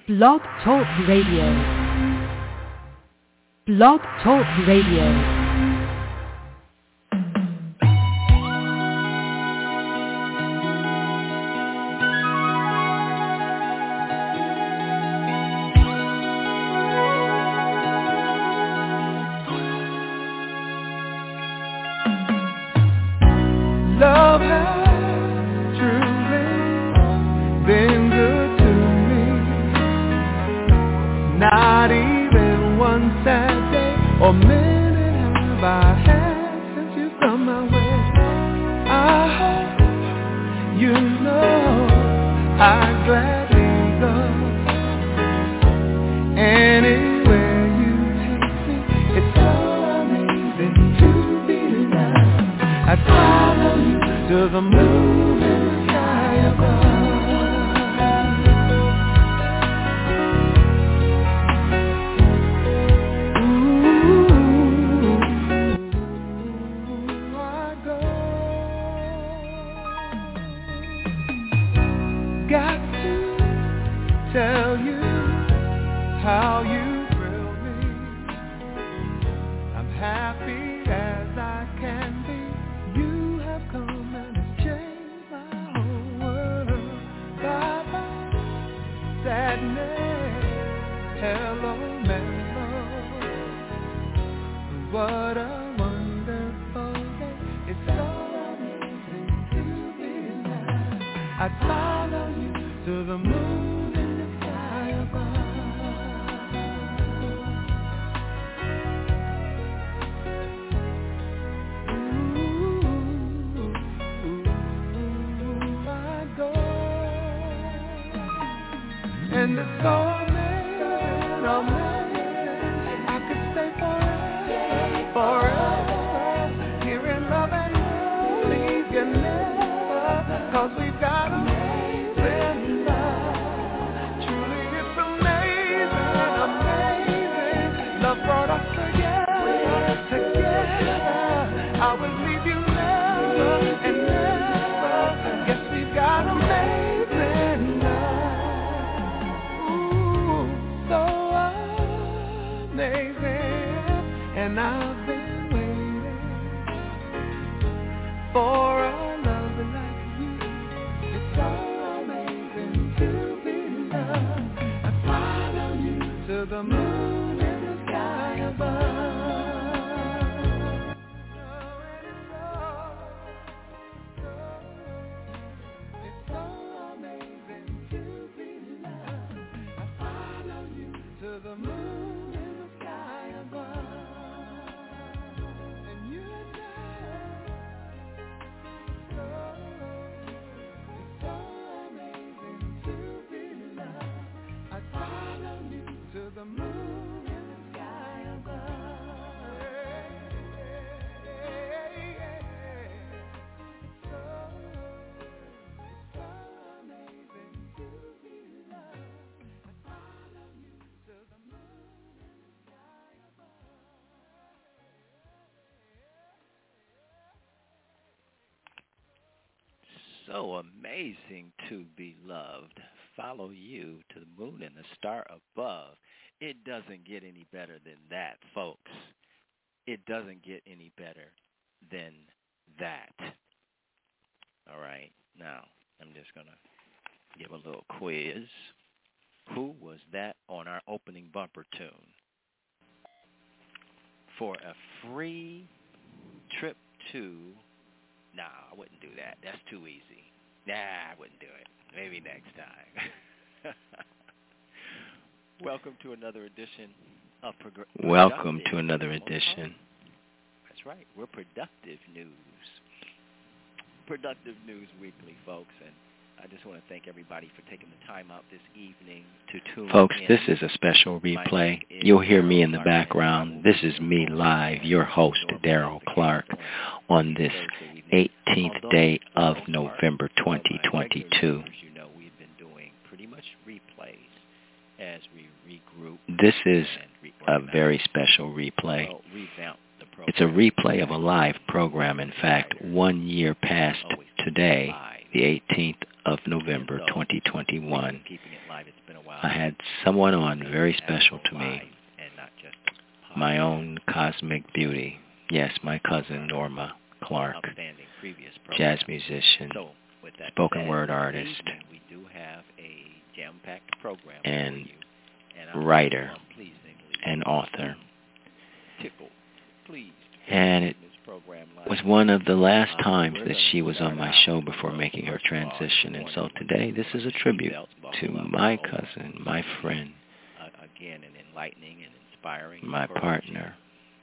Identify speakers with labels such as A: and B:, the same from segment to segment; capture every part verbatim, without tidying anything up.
A: Blog Talk Radio. Blog Talk Radio.
B: So amazing to be loved. Follow you to the moon and the star above. It doesn't get any better than that, folks. It doesn't get any better than that. All right. Now, I'm just going to give a little quiz. Who was that on our opening bumper tune? For a free trip to... Nah, I wouldn't do that. That's too easy. Nah, I wouldn't do it. Maybe next time. Welcome to another edition of Progr-
C: Welcome to another edition.
B: That's right. We're Productive News. Productive News Weekly, folks. And I just want to thank everybody for taking the time out this evening to tune in.
C: Folks, this is a special replay. You'll hear me in the background. This is me live, your host, Daryl Clark, on this eighteenth day of November twenty twenty-two. This is a very special replay. It's a replay of a live program. In fact, one year past today, the eighteenth of November twenty twenty-one. I had someone on very special to me, my own cosmic beauty. Yes, my cousin Norma Clark, jazz musician, spoken word artist, and writer and author. And it was one of the last times that she was on my show before making her transition. And so today, this is a tribute to my cousin, my friend, my partner,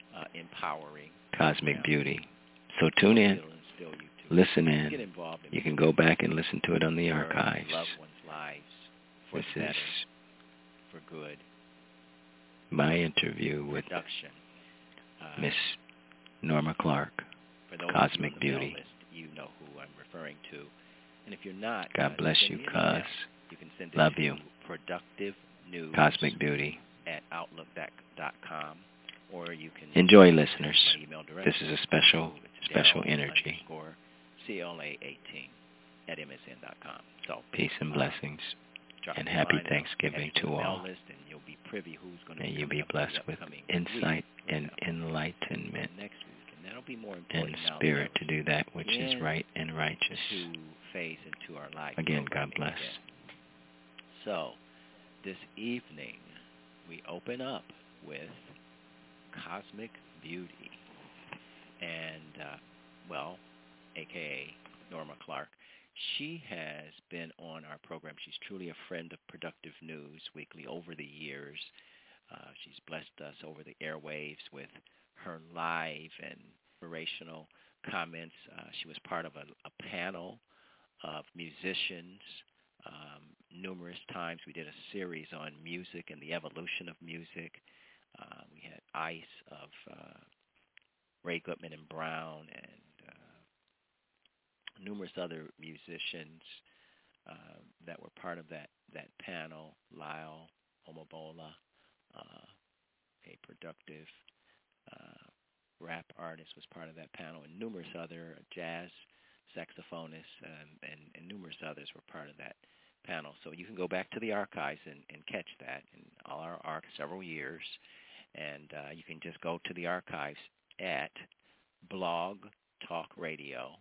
C: Cosmic Beauty. So tune in, listen in. You can go back and listen to it on the archives. This is my interview with Miss Norma Clark, Cosmic Beauty. You know who I'm referring to. And if you're not, God bless you, cuz. Love you. Productive News Cosmic Beauty at outlook dot com, or you can enjoy, listeners. This is a special, special energy. C L A eighteen at M S N dot com. So peace and blessings, and happy Thanksgiving to all. May you be blessed with insight and enlightenment and spirit to do that which is right and righteous. Again, God bless. So, this evening, we open up with Cosmic Beauty, and, uh, well, a k a. Norma Clark. She has been on our program. She's truly a friend of Productive News Weekly over the years. Uh, she's blessed us over the airwaves with her live and inspirational comments. Uh, she was part of a, a panel of musicians um, numerous times. We did a series on music and the evolution of music. Uh, we had Ice of uh, Ray Goodman and Brown, and uh, numerous other musicians uh, that were part of that, that panel. Lyle Omobola, uh, a productive uh, rap artist, was part of that panel, and numerous other jazz saxophonists um, and, and numerous others were part of that panel. So you can go back to the archives and, and catch that in all our arc several years, and uh, you can just go to the archives at Blog Talk Radio.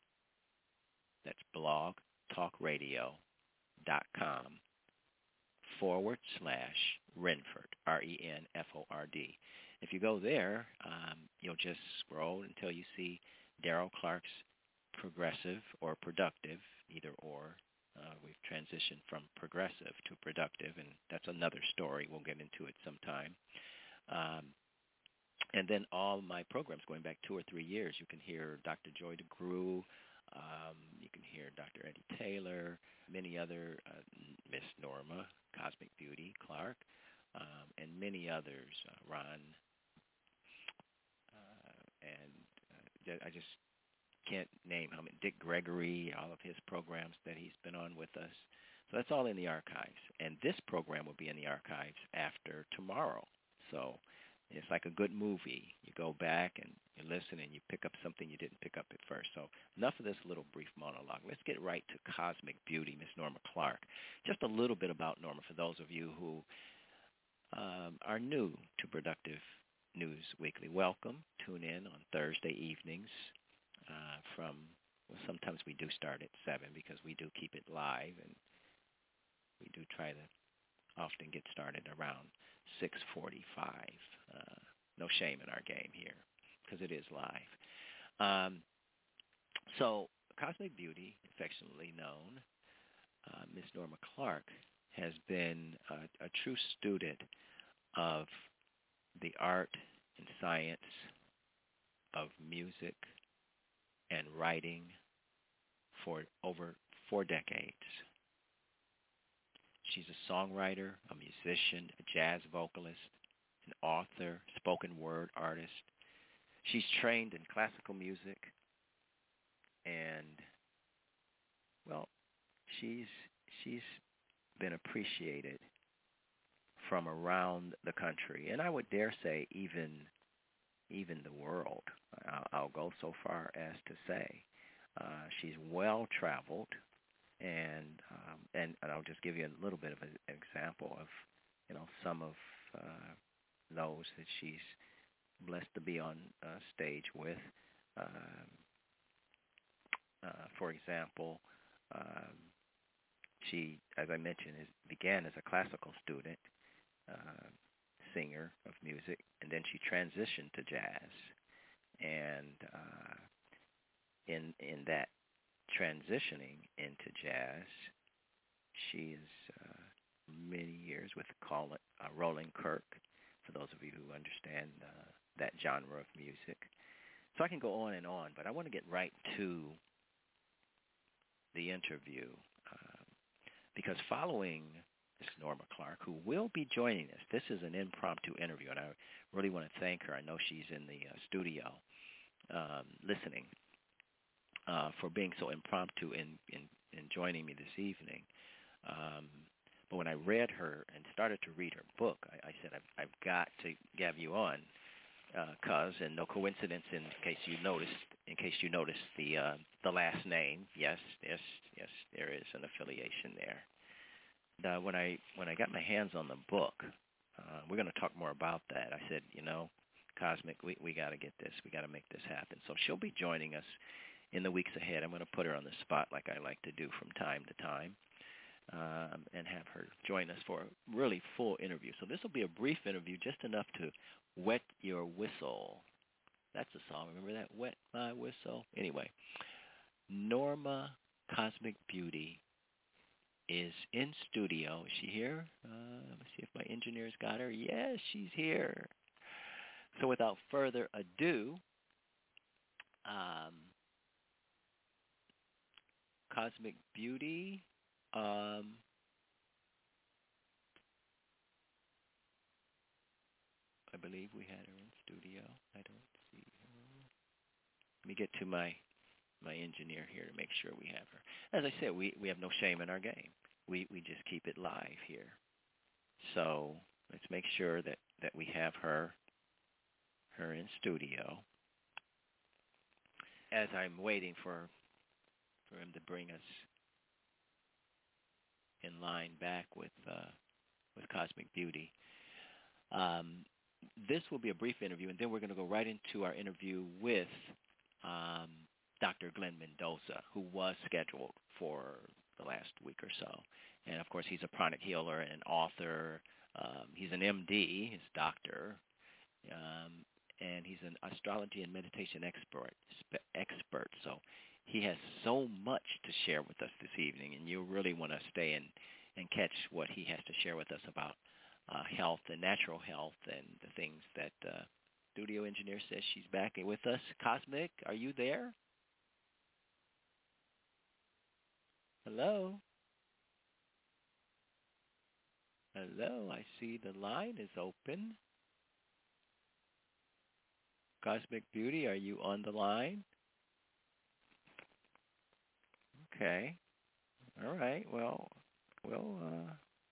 C: That's blog talk radio dot com forward slash Renford, R E N F O R D. If you go there, um, you'll just scroll until you see Daryl Clark's Progressive or Productive, either or. Uh, we've transitioned from progressive to productive, and that's another story. We'll get into it sometime. Um, and then all my programs going back two or three years, you can hear Doctor Joy DeGruy, um, you can hear Doctor Eddie Taylor, many other, uh, Miss Norma, Cosmic Beauty, Clark, um, and many others, uh, Ron, uh, and uh, I just can't name how many, Dick Gregory, all of his programs that he's been on with us. So that's all in the archives. And this program will be in the archives after tomorrow. So it's like a good movie. You go back and you listen and you pick up something you didn't pick up at first. So enough of this little brief monologue. Let's get right to Cosmic Beauty, Miss Norma Clark. Just a little bit about Norma for those of you who um, are new to Productive News Weekly. Welcome. Tune in on Thursday evenings uh, from, well, sometimes we do start at seven because we do keep it live, and we do try to often get started around six forty-five. Uh, no shame in our game here because it is live. Um, so Cosmic Beauty, affectionately known, uh, Miss Norma Clark, has been a, a true student of the art and science of music and writing for over four decades. She's a songwriter, a musician, a jazz vocalist, an author, spoken word artist. She's trained in classical music, and, well, she's she's been appreciated from around the country, and I would dare say even even the world. I'll, I'll go so far as to say uh, she's well traveled,
B: and um, and and I'll just give you a little bit of an example of, you know, some of uh, those that she's blessed to be on uh, stage with. Um, uh, for example, um, she, as I mentioned, is, began as a classical student, uh, singer of music, and then she transitioned to jazz. And uh, in in that transitioning into jazz, she is uh, many years with call it uh, Rolling Kirk, for those of you who understand uh, that genre of music. So I can go on and on, but I want to get right to the interview um, because following Miss Norma Clark, who will be joining us, this is an impromptu interview, and I really want to thank her. I know she's in the uh, studio um, listening uh, for being so impromptu in, in, in joining me this evening. Um, but when I read her and started to read her book, I, I said, I've, I've got to have you on. Uh, cause and no coincidence. In case you noticed, in case you noticed the uh, the last name, yes, yes, yes, there is an affiliation there. And, uh, when I when I got my hands on the book, uh, we're going to talk more about that. I said, you know, Cosmic, we we got to get this, we got to make this happen. So she'll be joining us in the weeks ahead. I'm going to put her on the spot like I like to do from time to time. Um, and have her join us for a really full interview. So this will be a brief interview, just enough to wet your whistle. That's a song. Remember that? Wet my whistle. Anyway, Norma Cosmic Beauty is in studio. Is she here? Uh, let me see if my engineer's got her. Yes, she's here. So without further ado, um, Cosmic Beauty... Um, I believe we had her in studio. I don't see her. Let me get to my my engineer here to make sure we have her. As I said, we, we have no shame in our game. We we just keep it live here. So let's make sure that, that we have her her in studio. As I'm waiting for for him to bring us in line back with uh, with Cosmic Beauty. Um, this will be a brief interview, and then we're going to go right into our interview with um, Doctor Glenn Mendoza, who was scheduled for the last week or so. And, of course, he's a pranic healer and an author. Um, he's an M D, his doctor, um, and he's an astrology and meditation expert. expert. So he has so much to share with us this evening, and you really want to stay and, and catch what he has to share with us about uh, health and natural health and the things that uh, studio engineer says she's back with us. Cosmic, are you there? Hello? Hello, I see the line is open. Cosmic Beauty, are you on the line? Okay. All right. Well, we'll uh,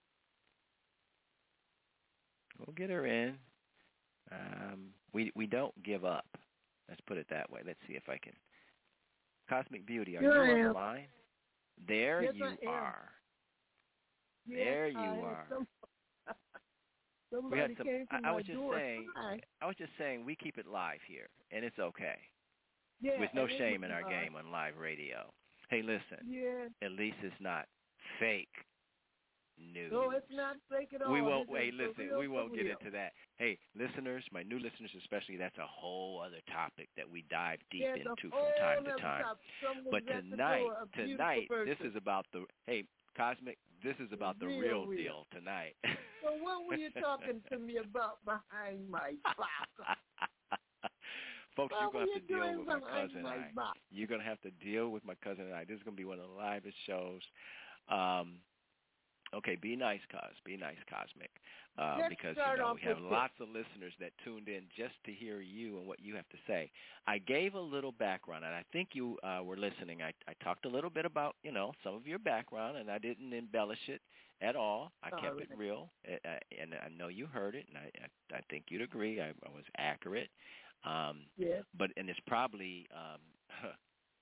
B: we'll get her in. Um, we we don't give up. Let's put it that way. Let's see if I can. Cosmic Beauty, are
D: Here
B: you
D: I
B: on
D: am.
B: the line? There
D: Yes,
B: you
D: I am.
B: are.
D: Yes,
B: There you
D: I
B: are.
D: Some,
B: We
D: somebody
B: had some.
D: came to
B: I,
D: my
B: I was just
D: door.
B: saying.
D: Hi.
B: I was just saying we keep it live here, and it's okay.
D: Yeah,
B: With no
D: and it
B: shame
D: was,
B: in our
D: uh,
B: game on live radio. Hey, listen.
D: Yeah.
B: At least it's not fake news.
D: No, it's not fake at all.
B: We won't.
D: This
B: Hey,
D: is for
B: listen.
D: real,
B: We won't
D: for
B: get
D: real.
B: into that. Hey, listeners, my new listeners especially, that's a whole other topic that we dive deep
D: Yeah, it's a
B: into from
D: whole
B: time to
D: nother
B: time.
D: topic. Someone
B: But
D: got to
B: tonight,
D: know a beautiful
B: tonight, this
D: person.
B: is about the. Hey, Cosmic, this is about the
D: Real,
B: real,
D: real.
B: deal tonight.
D: So what were you talking to me about behind my back?
B: Folks,
D: What
B: you're going
D: were
B: to have
D: you
B: to deal
D: doing
B: with my
D: behind
B: cousin and
D: my
B: I.
D: back?
B: You're going to have to deal with my cousin and I. This is going to be one of the livest shows. Um, okay, be nice, Cos. Be nice, Cosmic. Uh,
D: Let's
B: because,
D: start
B: you know,
D: off
B: we have
D: with
B: lots of listeners that tuned in just to hear you and what you have to say. I gave a little background, and I think you uh, were listening. I, I talked a little bit about, you know, some of your background, and I didn't embellish it at all. I
D: All
B: kept
D: right.
B: it real, uh, and I know you heard it, and I, I, I think you'd agree. I, I was accurate. Um,
D: Yes.
B: but and it's probably um,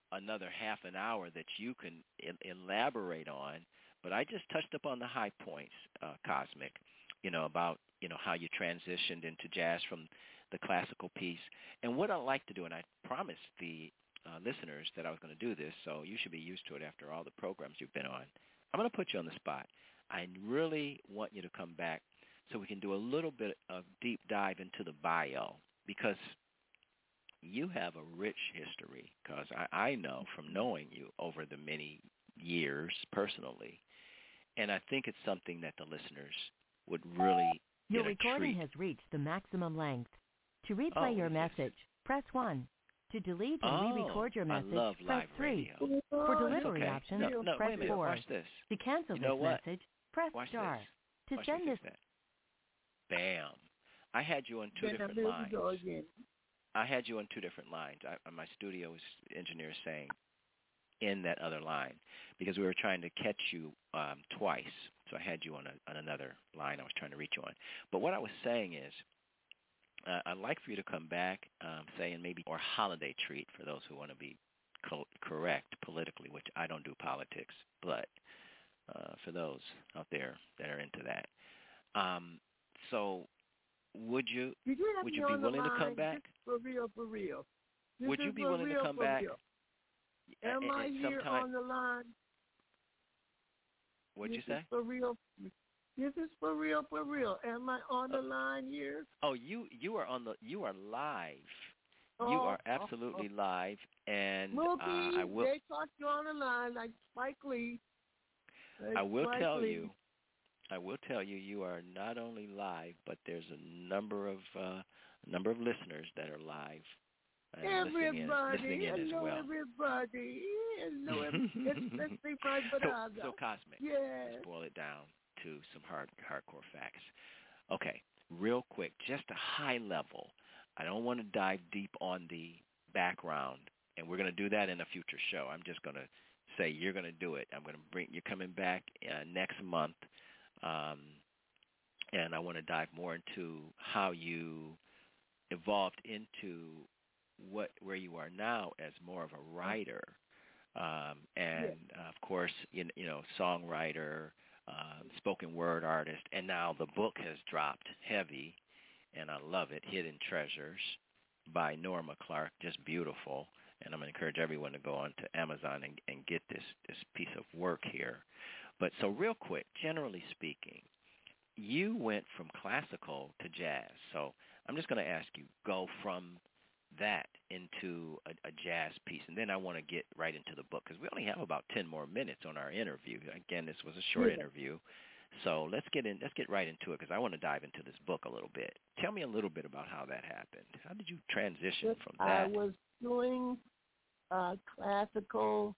B: another half an hour that you can e- elaborate on. But I just touched upon the high points, uh, Cosmic, you know, about, you know, how you transitioned into jazz from the classical piece. And what I like to do, and I promised the uh, listeners that I was going to do this, so you should be used to it after all the programs you've been on. I'm going to put you on the spot. I really want you to come back so we can do a little bit of deep dive into the bio, because you have a rich history, because I, I know from knowing you over the many years personally, and I think it's something that the listeners would really
A: Your
B: get a
A: recording
B: treat.
A: has reached the maximum length. To replay
B: Oh,
A: your
B: is this-
A: message, press one. To delete and
B: Oh,
A: re-record your
B: I
A: message,
B: love
A: press
B: live
A: three.
B: radio.
A: For
B: It's
A: delivery
B: okay.
A: options,
B: No, no,
A: press
B: wait a minute.
A: four.
B: Watch this.
A: To cancel
B: You know
A: this
B: what?
A: message, press
B: Watch
A: star.
B: this.
A: To
B: Watch
A: send
B: this.
A: this,
B: Bam. I had you on two
D: Then
B: different
D: there we
B: lines.
D: go again.
B: I had you on two different lines. I, my studio engineer is saying in that other line, because we were trying to catch you um, twice. So I had you on, a, on another line I was trying to reach you on. But what I was saying is, uh, I'd like for you to come back, um, saying maybe, or holiday treat for those who want to be co- correct politically, which I don't do politics, but uh, for those out there that are into that. Um, so would you
D: Did you have
B: would
D: me
B: you be
D: on the
B: willing to come
D: line?
B: back?
D: This is for real, for real. This
B: Would
D: is
B: you be
D: for
B: willing
D: real,
B: to come
D: for
B: back?
D: real.
B: Uh,
D: Am I
B: at
D: here
B: sometime?
D: on the line?
B: What'd you
D: This
B: say?
D: is for real. This is for real, for real. Am I on the line here?
B: Oh, you you are on the you are live. You
D: Oh,
B: are
D: oh,
B: absolutely live, and uh,
D: Mookie,
B: I will
D: they talk you on the line like Spike Lee. Like
B: I will
D: Spike
B: tell
D: Lee.
B: you I will tell you you are not only live, but there's a number of uh, a number of listeners that are live and listening in,
D: Everybody,
B: listening in as
D: hello,
B: well.
D: everybody. Hello, everybody. It's Mister my
B: so,
D: brother.
B: so Cosmic.
D: Yeah.
B: Let's boil it down to some hard hardcore facts. Okay, real quick, just a high level. I don't want to dive deep on the background, and we're going to do that in a future show. I'm just going to say you're going to do it. I'm going to bring you're coming back uh, next month, um, and I want to dive more into how you evolved into what where you are now as more of a writer, um, and uh, of course, you, you know, songwriter, uh, spoken word artist, and now the book has dropped heavy. And I love it, Hidden Treasures by Norma Clark, just beautiful. And I'm going to encourage everyone to go on to Amazon and, and get this, this piece of work here. But so real quick, generally speaking, you went from classical to jazz. So I'm just going to ask you, go from that into a, a jazz piece. And then I want to get right into the book, because we only have about ten more minutes on our interview. Again, this was a short
D: Yeah.
B: interview. So let's get in. Let's get right into it, because I want to dive into this book a little bit. Tell me a little bit about how that happened. How did you transition from
D: I
B: that?
D: was doing uh, classical.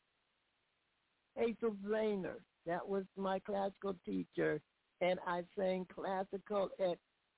D: Hazel Zahner, that was my classical teacher, and I sang classical at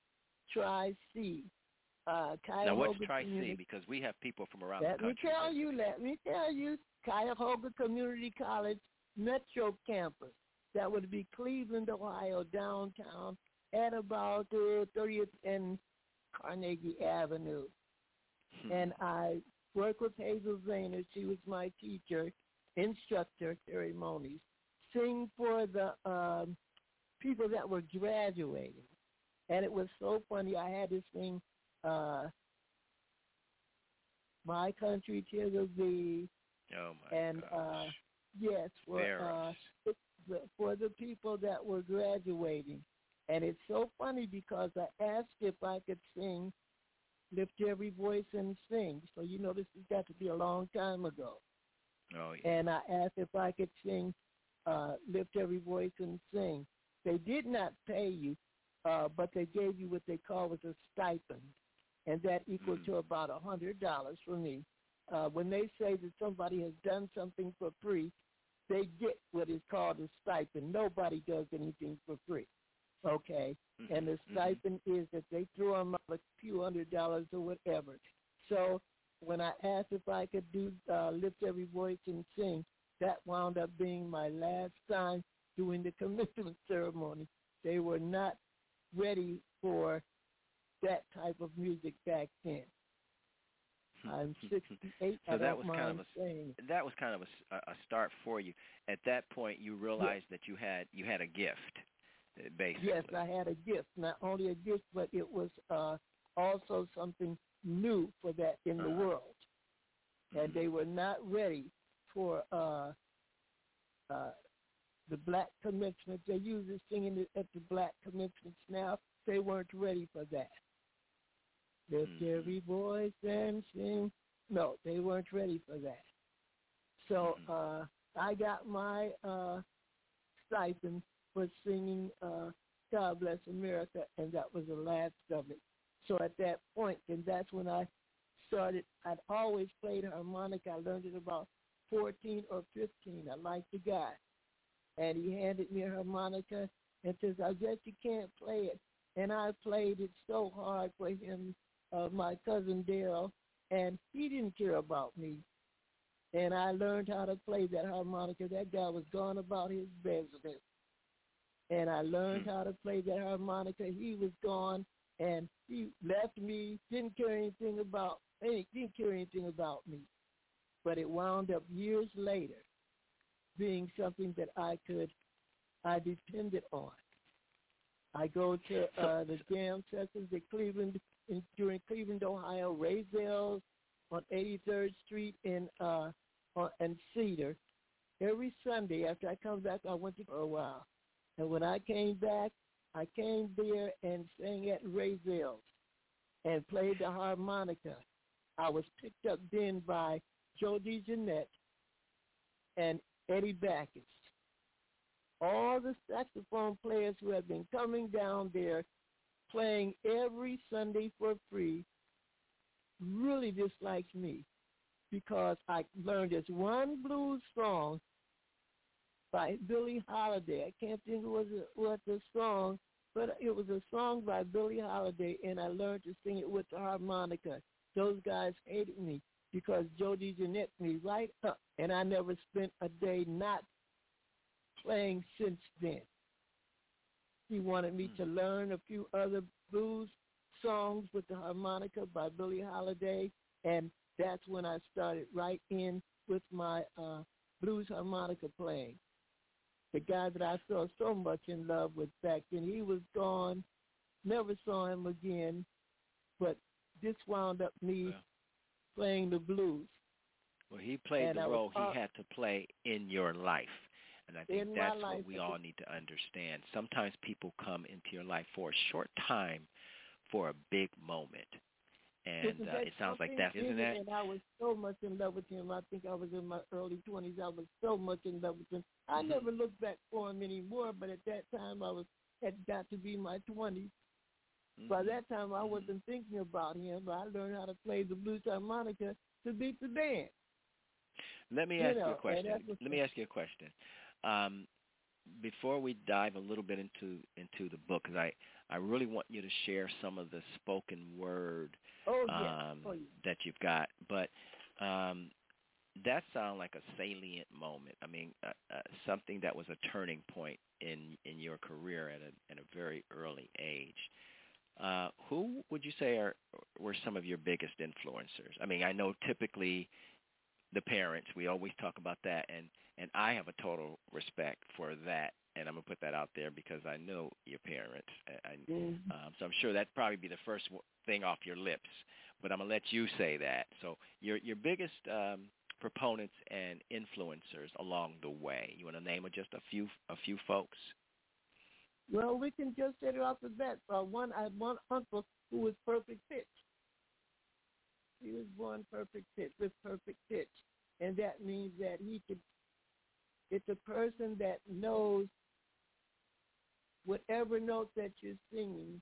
D: Tri-C. Uh,
B: Now, what's
D: Cuyahoga
B: Tri-C?
D: Community-
B: Because we have people from around
D: Let
B: the country.
D: me tell
B: that-
D: you, let me tell you, Cuyahoga Community College Metro Campus. That would be Cleveland, Ohio, downtown, at about uh, thirtieth and Carnegie Avenue.
B: Hmm.
D: And I worked with Hazel Zahner. She was my teacher, instructor, ceremonies. Sing for the um, people that were graduating. And it was so funny. I had to sing uh, My Country to the Thee.
B: Oh, my
D: and,
B: gosh.
D: uh, yes, for, uh,
B: Veros.
D: the, for the people that were graduating. And it's so funny because I asked if I could sing Lift Every Voice and Sing. So, you know, this has got to be a long time ago.
B: Oh, yeah.
D: And I asked if I could sing uh, Lift Every Voice and Sing. They did not pay you, uh, but they gave you what they call was a stipend, and that equaled
B: Mm.
D: to about one hundred dollars for me. Uh, when they say that somebody has done something for free, they get what is called a stipend. Nobody does anything for free, okay?
B: Mm-hmm.
D: And the stipend mm-hmm. is that they throw them out a few hundred dollars or whatever. So when I asked if I could do uh, Lift Every Voice and Sing, that wound up being my last time doing the commencement ceremony. They were not ready for that type of music back then. I'm sixty-eight.
B: So
D: I
B: that
D: don't
B: was
D: mind
B: kind of a
D: saying.
B: that was kind of a, a start for you. At that point, you realized
D: yes.
B: that you had you had a gift, basically.
D: Yes, I had a gift. Not only a gift, but it was uh, also something new for that in
B: uh-huh.
D: the world. And
B: mm-hmm.
D: they were not ready for uh, uh, the black commencement. They use this singing it at the black commencements now. They weren't ready for that. Lift
B: mm-hmm.
D: every voice and sing. No, they weren't ready for that. So
B: mm-hmm.
D: uh, I got my uh, stipend for singing uh, God Bless America, and that was the last of it. So at that point, and that's when I started, I'd always played harmonica. I learned it about fourteen or fifteen. I liked the guy. And he handed me a harmonica and says, I guess you can't play it. And I played it so hard for him, uh, my cousin Daryl, and he didn't care about me. And I learned how to play that harmonica. That guy was gone about his business. And I learned
B: hmm.
D: how to play that harmonica. He was gone, and he left me, didn't care anything about, didn't care anything about me. But it wound up years later being something that I could, I depended on. I go to uh, the jam sessions at Cleveland, in, during Cleveland, Ohio, Razel's on eighty-third Street in uh, on, and Cedar. Every Sunday after I come back, I went to for a while. And when I came back, I came there and sang at Razel's and played the harmonica. I was picked up then by Joe DeJohnette and Eddie Backus. All the saxophone players who have been coming down there playing every Sunday for free really disliked me because I learned this one blues song by Billie Holiday. I can't think what the, what the song, but it was a song by Billie Holiday, and I learned to sing it with the harmonica. Those guys hated me because Joe DeJohnette me right up, and I never spent a day not playing since then. He wanted me to learn a few other blues songs with the harmonica by Billie Holiday, and that's when I started right in with my uh, blues harmonica playing. The guy that I fell so much in love with back then, he was gone, never saw him again, but this wound up me
B: well,
D: playing the blues.
B: Well, he played
D: and
B: the
D: I
B: role
D: was, uh,
B: he had to play in your life. And I think
D: in
B: that's
D: my life,
B: what we all need to understand. Sometimes people come into your life for a short time for a big moment. And uh, it sounds like that, isn't that?
D: And I was so much in love with him. I think I was in my early twenties. I was so much in love with him. I
B: mm-hmm.
D: never looked back for him anymore, but at that time I was had got to be my twenties. Mm-hmm. By that time I
B: mm-hmm.
D: wasn't thinking about him. I learned how to play the blues harmonica to beat the band.
B: Let me
D: you
B: ask
D: know,
B: you a question. Let me ask you a question. Um, before we dive a little bit into into the book, because I, I really want you to share some of the spoken word
D: oh, yeah.
B: um,
D: oh, yeah.
B: that you've got. But um, that sounds like a salient moment. I mean, uh, uh, something that was a turning point in, in your career at a, at a very early age. Uh, who would you say are were some of your biggest influencers? I mean, I know typically the parents, we always talk about that, and, and I have a total respect for that, and I'm going to put that out there because I know your parents. I,
D: mm-hmm.
B: um, so I'm sure that'd probably be the first thing off your lips, but I'm going to let you say that. So your your biggest um, proponents and influencers along the way, you want to name just a few a few folks?
D: Well, we can just set it off the bat. Uh, one, I had one uncle who was perfect pitch. He was born perfect pitch, with perfect pitch. And that means that he could, it's a person that knows whatever note that you're singing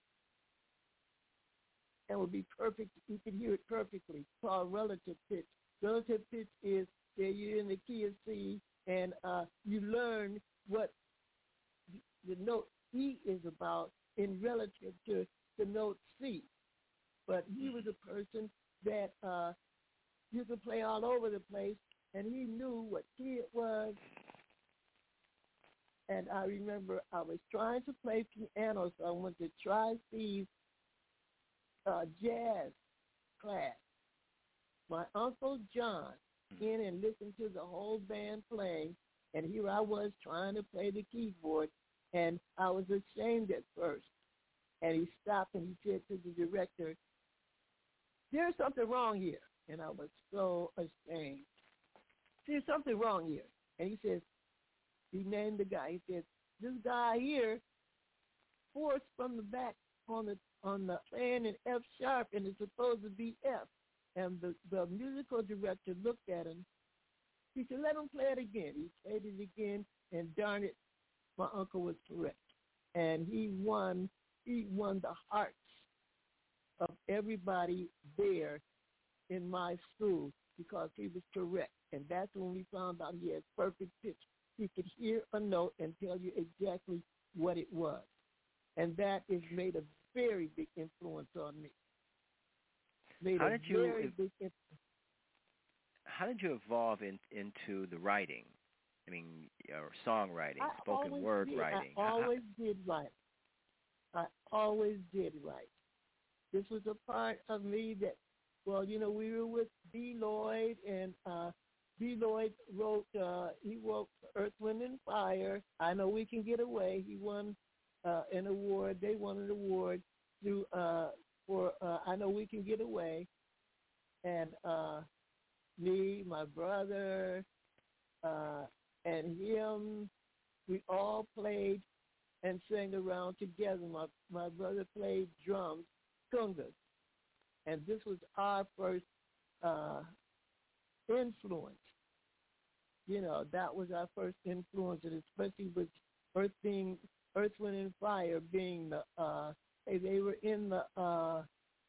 D: and will be perfect. You can hear it perfectly. It's called relative pitch. Relative pitch is that you're in the key of C and uh, you learn what the note E is about in relative to the note C. But he was a person that uh, you could play all over the place, and he knew what key it was. And I remember I was trying to play piano, so I went to Tri-Steve's uh, jazz class. my Uncle John in and listened to the whole band playing, and here I was trying to play the keyboard, and I was ashamed at first. And he stopped and he said to the director, "There's something wrong here." And I was so ashamed. "There's something wrong here." And he says, he named the guy. He said, "This guy here forced from the back on the on the playing in F sharp, and it's supposed to be F." And the, the musical director looked at him. He said, "Let him play it again." He played it again, and darn it, my uncle was correct. And he won. He won the hearts of everybody there in my school because he was correct. And that's when we found out he had perfect pitch. He could hear a note and tell you exactly what it was. And that has made a very big influence on me. Made
B: How
D: a
B: did you
D: very
B: ev-
D: big influence.
B: How did you evolve in, into the writing? I mean, or songwriting,
D: I
B: spoken
D: always
B: word
D: did.
B: writing.
D: I always did write. I always did write. This was a part of me that, well, you know, we were with B. Lloyd, and uh, B. Lloyd wrote, uh, he wrote Earth, Wind, and Fire. I Know We Can Get Away. He won uh, an award. They won an award through, uh, for uh, I Know We Can Get Away. And uh, me, my brother, uh, and him, we all played and sang around together. My my brother played drums, congas, and this was our first uh, influence. You know, that was our first influence, and especially with Earth being Earth, Wind, and Fire being the uh, they, they were in the uh,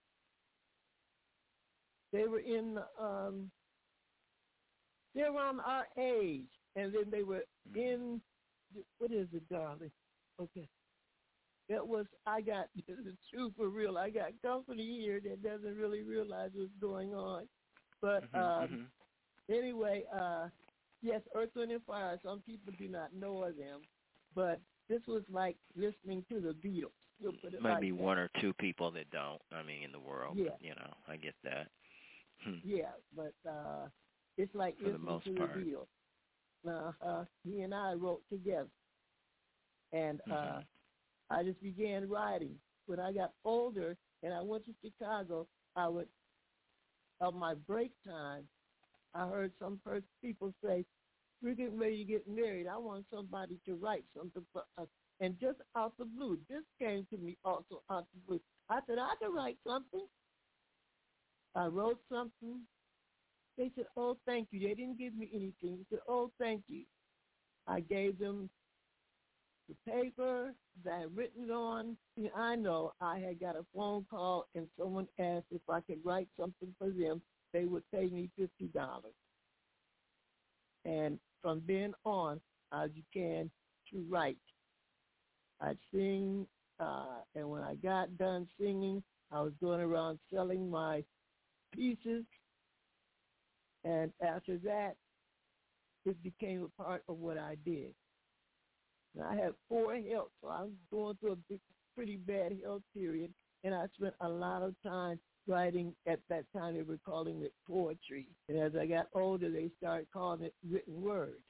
D: they were in the, um, they're around our age, and then they were in what is it, darling? Okay. It was, I got, this is true for real, I got company here that doesn't really realize what's going on. But
B: Mm-hmm,
D: um,
B: mm-hmm.
D: anyway, uh, yes, Earth, Wind, and Fire, some people do not know of them, but this was like listening to the Beatles. We'll put it
B: Maybe
D: like
B: one or two people that don't, I mean, in the world.
D: Yeah.
B: But, you know, I get that. Hmm.
D: Yeah, but uh, it's like
B: For the
D: listening
B: most
D: to
B: part.
D: the Beatles. Now, uh, he and I wrote together. And uh,
B: Mm-hmm.
D: I just began writing. When I got older and I went to Chicago, I would, on my break time, I heard some per- people say, "We're getting ready to get married. I want somebody to write something for us." And just out the blue, this came to me also out the blue. I said, "I can write something." I wrote something. They said, "Oh, thank you." They didn't give me anything. They said, "Oh, thank you." I gave them the paper that I had written on. See, I know I had got a phone call and someone asked if I could write something for them. They would pay me fifty dollars. And from then on, I began to write. I'd sing, uh, and when I got done singing, I was going around selling my pieces. And after that, it became a part of what I did. And I had poor health, so I was going through a big, pretty bad health period, and I spent a lot of time writing. At that time, they were calling it poetry. And as I got older, they started calling it written word.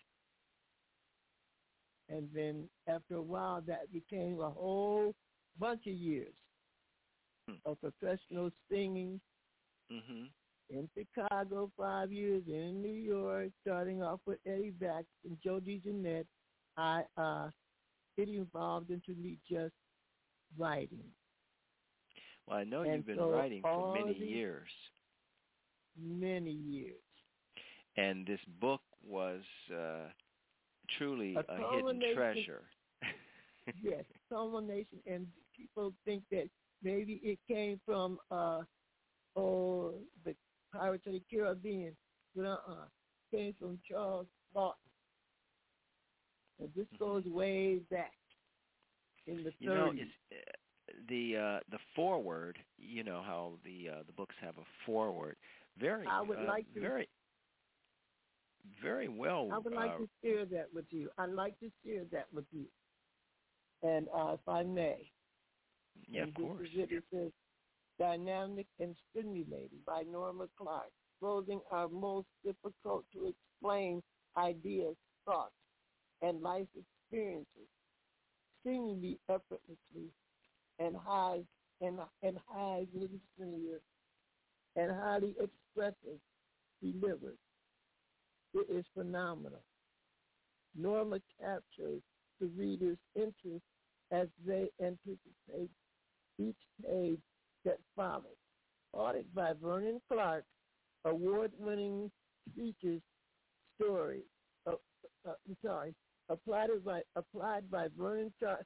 D: And then after a while, that became a whole bunch of years
B: Hmm.
D: of professional singing
B: Mm-hmm.
D: in Chicago, five years, in New York, starting off with Eddie Bax and Joe DeJohnette. I, uh, it evolved into me just writing.
B: Well, I know
D: And
B: you've been
D: so
B: writing for
D: all
B: many
D: these-
B: years.
D: Many years.
B: And this book was uh, truly
D: A
B: a, hidden
D: culmination-
B: treasure.
D: Yes, culmination. And people think that maybe it came from, uh, oh, the Pirates of the Caribbean. But uh-uh. It came from Charles Barton. And this goes way back in the
B: You know,
D: thirties.
B: it's uh, the uh, the foreword. You know how the uh, the books have a foreword. Very,
D: I would
B: uh,
D: like to-
B: very, very well.
D: I would like
B: uh,
D: to share that with you. I'd like to share that with you. And uh, if I may.
B: yeah,
D: and
B: of
D: this
B: course.
D: is it. It says, Dynamic and Stimulating by Norma Clark. exposing our most difficult to explain ideas, thoughts, and life experiences, seemingly effortlessly, and highs and and highs linear and highly expressive delivered. It is phenomenal. Norma captures the reader's interest as they anticipate each page that follows. Audit by Vernon Clark, award-winning features story. Uh, uh, I'm sorry, applied by applied by Vernon Clark.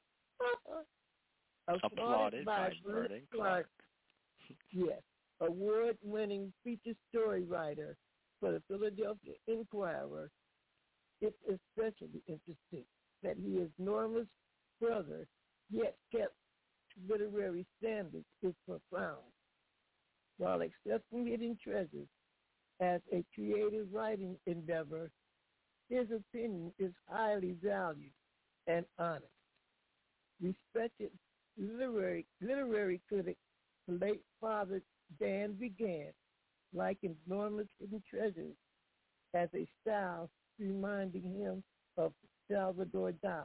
B: Applauded by, by Vernon Clark. Clark.
D: Yes, award-winning feature story writer for the Philadelphia Inquirer. It's especially interesting that he is Norma's brother, yet kept to literary standards is profound. While accepting Hidden Treasures as a creative writing endeavor, his opinion is highly valued and honored. Respected literary literary critic, the late father Dan Began, likened Norma's Hidden Treasures as a style reminding him of Salvador Dali.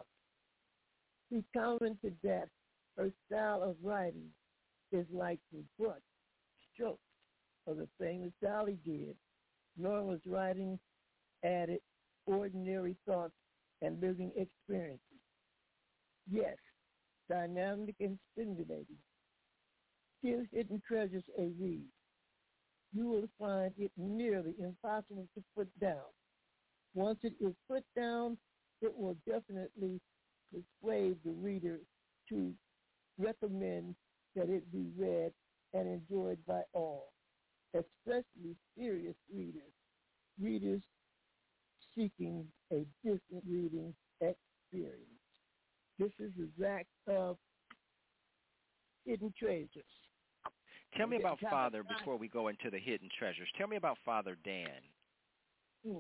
D: He commented that her style of writing is like the brush strokes of the famous Dali did. Norma's writing added ordinary thoughts and living experiences. Yes, dynamic and stimulating. Give Hidden Treasures a read. You will find it nearly impossible to put down. Once it is put down, it will definitely persuade the reader to recommend that it be read and enjoyed by all, especially serious readers, readers seeking a different reading experience. This is the Zach of Hidden Treasures.
B: Tell me about Father before we go into the Hidden Treasures. Tell me about Father Dan.
D: Hmm.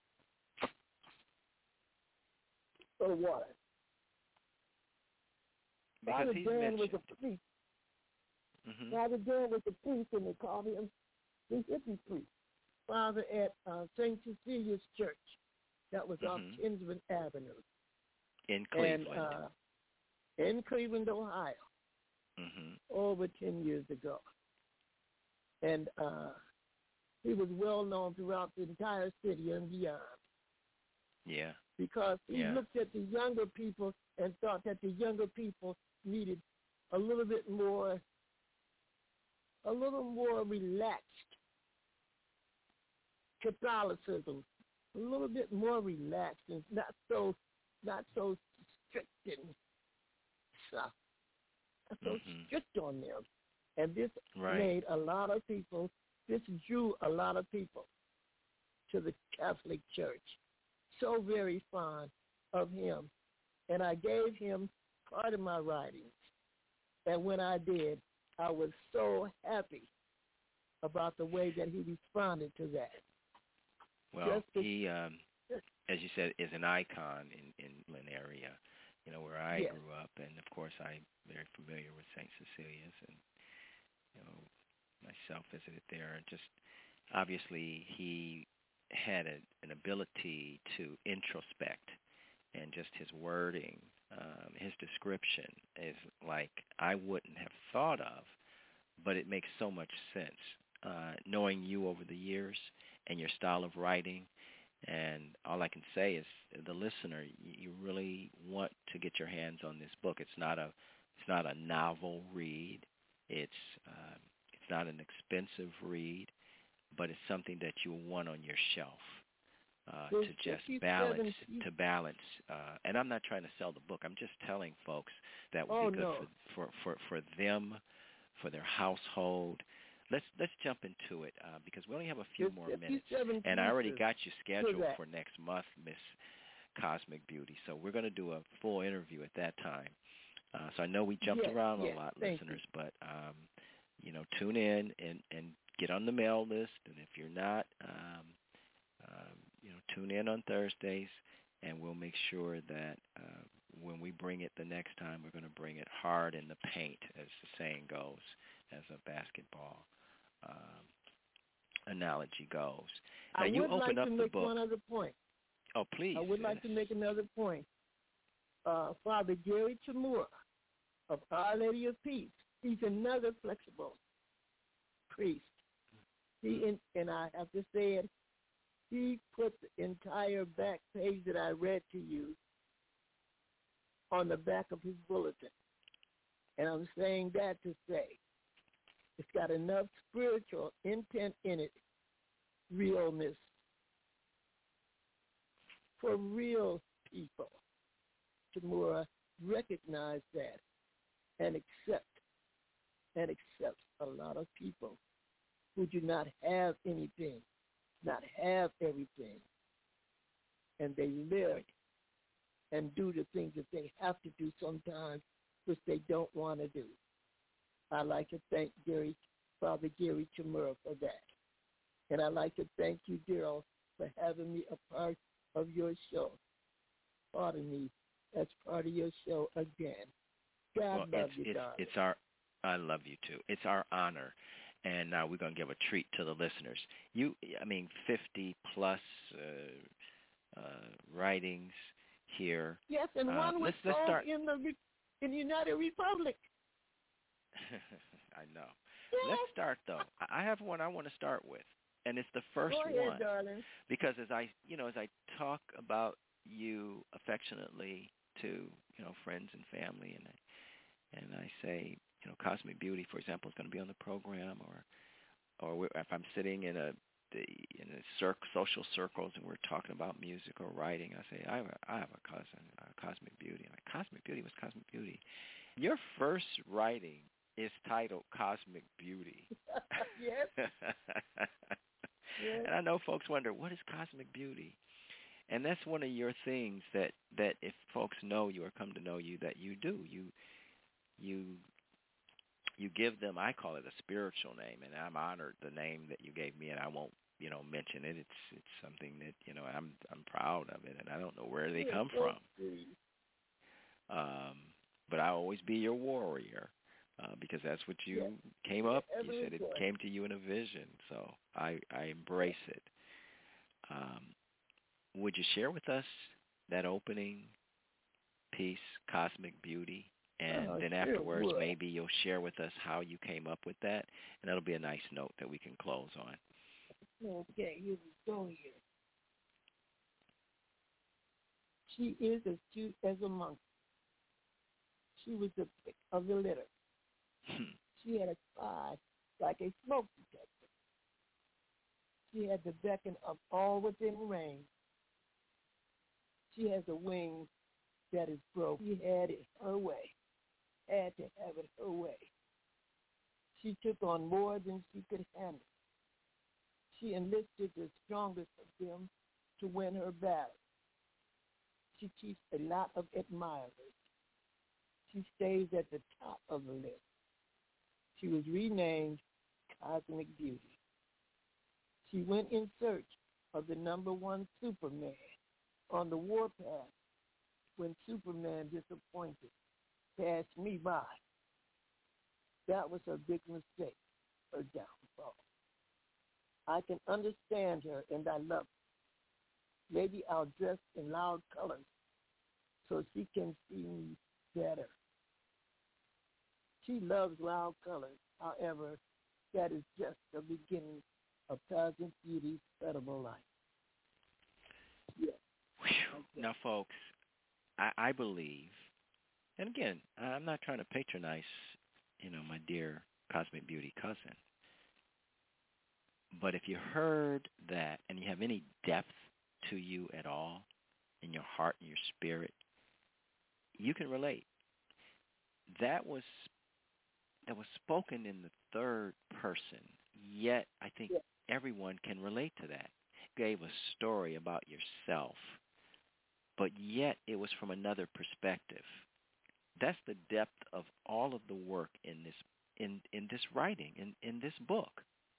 D: For what?
B: Because
D: Father
B: he's
D: Dan
B: mentioned.
D: was a priest.
B: Mm-hmm.
D: Father Dan was a priest, and they called him the hippie priest. Father at uh, Saint Cecilia's Church. That was mm-hmm. off Kinsman Avenue.
B: In Cleveland.
D: And, uh, in Cleveland, Ohio.
B: Mm-hmm.
D: Over ten years ago. And uh, he was well known throughout the entire city and beyond.
B: Yeah.
D: Because he
B: yeah.
D: looked at the younger people and thought that the younger people needed a little bit more, a little more relaxed Catholicism, a little bit more relaxed and not so, not so strict and stuff, not so
B: mm-hmm.
D: strict on them. And this
B: right.
D: made a lot of people, this drew a lot of people to the Catholic Church. So very fond of him. And I gave him part of my writings. And when I did, I was so happy about the way that he responded to that.
B: Well, to, he, um, as you said, is an icon in, in Lynn area, you know, where I
D: yes.
B: grew up. And, of course, I'm very familiar with Saint Cecilia's. And, you know, myself visited there. Just obviously he had a, an ability to introspect, and just his wording, um, his description is like I wouldn't have thought of, but it makes so much sense. Uh, knowing you over the years and your style of writing, and all I can say is the listener, you really want to get your hands on this book. It's not a, it's not a novel read. It's, uh, it's not an expensive read, but it's something that you want on your shelf uh, to just balance, to balance. Uh, and I'm not trying to sell the book. I'm just telling folks that would
D: oh,
B: be good
D: no.
B: for, for, for, for them, for their household. Let's let's jump into it uh, because we only have a few
D: There's
B: more minutes. And I already got you scheduled for next month, Miss Cosmic Beauty. So we're going to do a full interview at that time. Uh, so I know we jumped
D: yes,
B: around
D: yes,
B: a lot,
D: listeners,
B: you. but, um, you know, tune in and, and get on the mail list. And if you're not, um, um, you know, tune in on Thursdays, and we'll make sure that uh, when we bring it the next time, we're going to bring it hard in the paint, as the saying goes, as a basketball. Um, analogy goes. Now,
D: I
B: you
D: would
B: open
D: like
B: up
D: to
B: the
D: make
B: book.
D: one other point.
B: Oh, please.
D: I would like to make another point. Uh, Father Gary Chamura of Our Lady of Peace, he's another flexible priest. He and, and I have to say it, he put the entire back page that I read to you on the back of his bulletin. And I'm saying that to say it's got enough spiritual intent in it, realness, for real people. Chamura recognize that and accept and accept a lot of people who do not have anything, not have everything, and they live and do the things that they have to do sometimes, which they don't want to do. I'd like to thank Gary, Father Gary Chamura for that. And I'd like to thank you, Daryl, for having me a part of your show. Pardon me, that's part of your show again. God
B: well,
D: love
B: it's,
D: you,
B: it's,
D: darling.
B: It's our, I love you too. It's our honor. And now we're going to give a treat to the listeners. You, I mean, fifty plus uh, uh, writings here.
D: Yes, and
B: uh,
D: one was
B: let's, let's
D: sold
B: start.
D: in the in the United Republic.
B: I know.
D: Yes.
B: Let's start though. I have one I want to start with, and it's the first
D: Go ahead,
B: one
D: darling.
B: because as I, you know, as I talk about you affectionately to, you know, friends and family, and I, and I say, you know, Cosmic Beauty, for example, is going to be on the program, or, or if I'm sitting in a the, in a cir- social circles and we're talking about music or writing, I say, I have a, I have a cousin, uh, Cosmic Beauty. I'm like, Cosmic Beauty? What's Cosmic Beauty? Your first writing is titled Cosmic Beauty.
D: Yes. Yes.
B: And I know folks wonder, what is Cosmic Beauty? And that's one of your things that, that if folks know you or come to know you, that you do. You you you give them, I call it a spiritual name, and I'm honored the name that you gave me, and I won't, you know, mention it. It's it's something that, you know, I'm I'm proud of it, and I don't know where they
D: Yes,
B: come from. Um, but I'll always be your warrior. Uh, because that's what you
D: yes.
B: came up.
D: Yes,
B: you said it
D: point.
B: came to you in a vision, so I, I embrace it. Um, would you share with us that opening piece, Cosmic Beauty, and
D: uh,
B: then
D: sure
B: afterwards
D: would.
B: maybe you'll share with us how you came up with that, and that'll be a nice note that we can close on.
D: Okay, here we go here. She is as cute as a monkey. She was the pick of the litter. She had a cry like a smoke detector. She had the beckon of all within range. She has a wing that is broke. She had it her way, had to have it her way. She took on more than she could handle. She enlisted the strongest of them to win her battle. She keeps a lot of admirers. She stays at the top of the list. She was renamed Cosmic Beauty. She went in search of the number one Superman on the warpath when Superman disappointed, passed me by. That was her big mistake, her downfall. I can understand her, and I love her. Maybe I'll dress in loud colors so she can see me better. She loves loud colors. However, that is just the beginning of Cosmic Beauty's credible life. Yes.
B: Now, folks, I, I believe, and again, I'm not trying to patronize, you know, my dear Cosmic Beauty cousin, but if you heard that and you have any depth to you at all in your heart and your spirit, you can relate. That was that was spoken in the third person, yet I think
D: yes.
B: everyone can relate to that. Gave a story about yourself, but yet it was from another perspective. That's the depth of all of the work in this in, in this writing, in, in this book.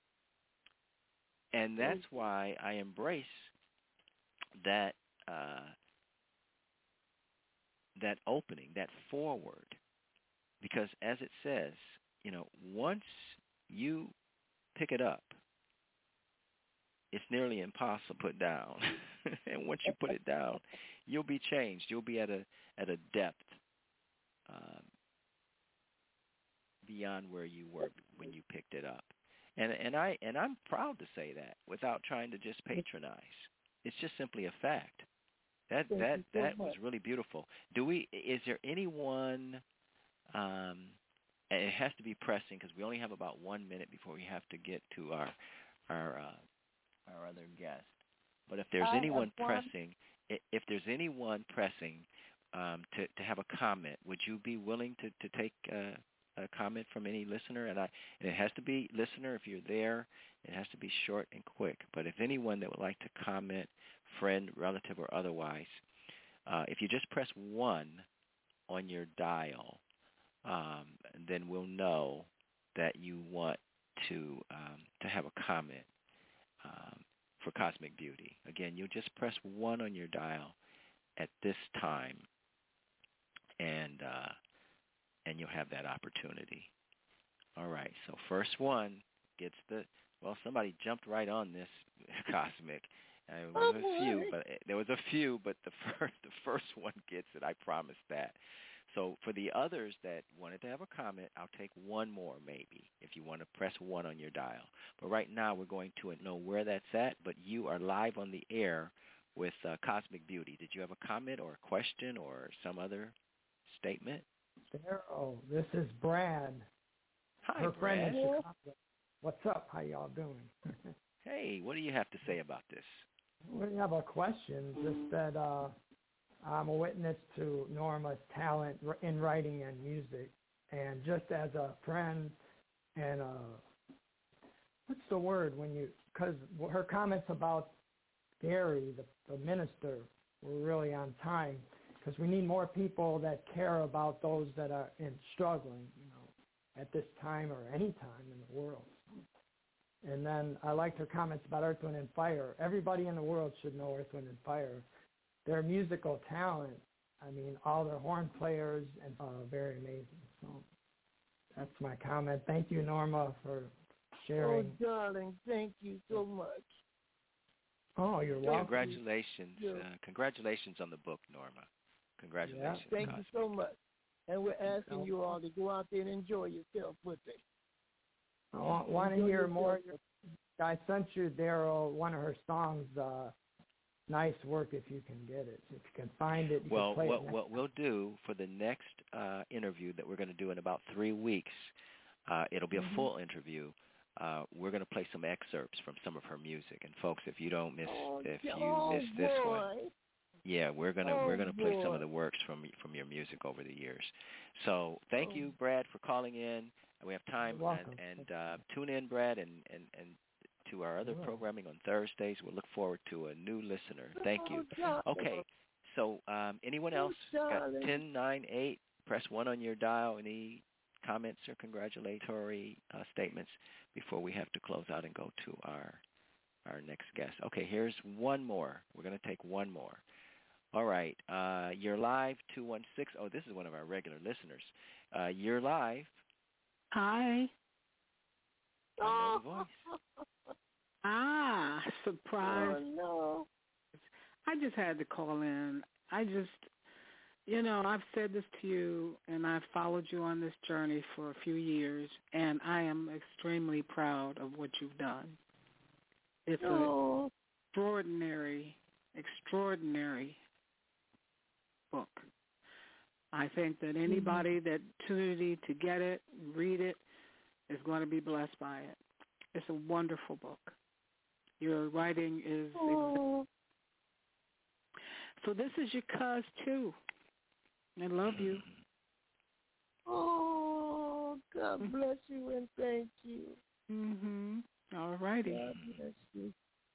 B: And that's why I embrace that uh, that opening, that forward. Because as it says, you know, once you pick it up, it's nearly impossible to put down. And once you put it down, you'll be changed. You'll be at a at a depth uh, beyond where you were when you picked it up. And and I and I'm proud to say that without trying to just patronize. It's just simply a fact. That
D: Thank
B: that
D: you so
B: that was
D: much.
B: really beautiful. Do we? Is there anyone? Um, and it has to be pressing because we only have about one minute before we have to get to our our uh, our other guest. But if there's
D: I
B: anyone
D: have one.
B: pressing, i- if there's anyone pressing um, to to have a comment, would you be willing to to take uh, a comment from any listener? And I and it has to be listener if you're there. It has to be short and quick. But if anyone that would like to comment, friend, relative, or otherwise, uh, if you just press one on your dial, um, then we'll know that you want to um, to have a comment um, for Cosmic Beauty. Again, you'll just press one on your dial at this time, and uh, and you'll have that opportunity. All right. So first one gets the well. Somebody jumped right on this Cosmic. Uh, there was a few, but there was a few, but the first the first one gets it. I promise that. So for the others that wanted to have a comment, I'll take one more maybe if you want to press one on your dial. But right now we're going to know where that's at, but you are live on the air with uh, Cosmic Beauty. Did you have a comment or a question or some other statement?
E: Oh, this is Brad.
B: Hi,
E: Her
B: Brad.
E: friend in Chicago. What's up? How y'all doing?
B: Hey, what do you have to say about this?
E: We have a question. Just that uh, I'm a witness to Norma's talent in writing and music, and just as a friend, and uh, what's the word when you? Because her comments about Gary, the, the minister, were really on time. Because we need more people that care about those that are in struggling, you know, at this time or any time in the world. And then I liked her comments about Earth, Wind, and Fire. Everybody in the world should know Earth, Wind, and Fire. Their musical talent, I mean, all their horn players, and uh, very amazing. So that's my comment. Thank you, Norma, for sharing.
D: Oh, darling, thank you so much.
E: Oh, you're welcome.
B: Congratulations. Uh, congratulations on the book, Norma. Congratulations.
D: Yeah, thank
B: Cosmic.
D: you so much. And we're asking you all to go out there and enjoy yourself with it.
E: I want, want to hear more. I sent you, Daryl, one of her songs, uh, Nice Work, if you can get it. If you can find it, you
B: well,
E: can play
B: what,
E: it.
B: What we'll do for the next uh, interview that we're going to do in about three weeks, uh, it'll be a
D: mm-hmm.
B: full interview. Uh, we're going to play some excerpts from some of her music. And, folks, if you don't miss,
D: oh,
B: if you
D: oh,
B: miss this
D: boy.
B: one, yeah, we're gonna
D: oh,
B: we're gonna play
D: boy.
B: some of the works from from your music over the years. So thank
D: oh.
B: you, Brad, for calling in. We have time, and, and uh, tune in, Brad, and, and, and to our other
E: Right.
B: programming on Thursdays. We'll look forward to a new listener. Thank you.
D: Oh,
B: Okay, so um, anyone else
D: oh,
B: got ten nine eight? Press one on your dial. Any comments or congratulatory uh, statements before we have to close out and go to our our next guest? Okay, here's one more. We're going to take one more. All right, uh, you're live, two one six. Oh, this is one of our regular listeners. Uh, you're live.
F: Hi.
B: I know the voice.
F: Ah, surprise.
D: Oh, no.
F: I just had to call in. I just, you know, I've said this to you, and I've followed you on this journey for a few years, and I am extremely proud of what you've done. It's
D: oh.
F: an extraordinary, extraordinary book. I think that anybody that opportunity to get it, read it, is going to be blessed by it. It's a wonderful book. Your writing is
D: oh.
F: so. This is your cuz too. I love you.
D: Oh, God bless you and thank you.
F: Mhm. All righty.
D: God bless you.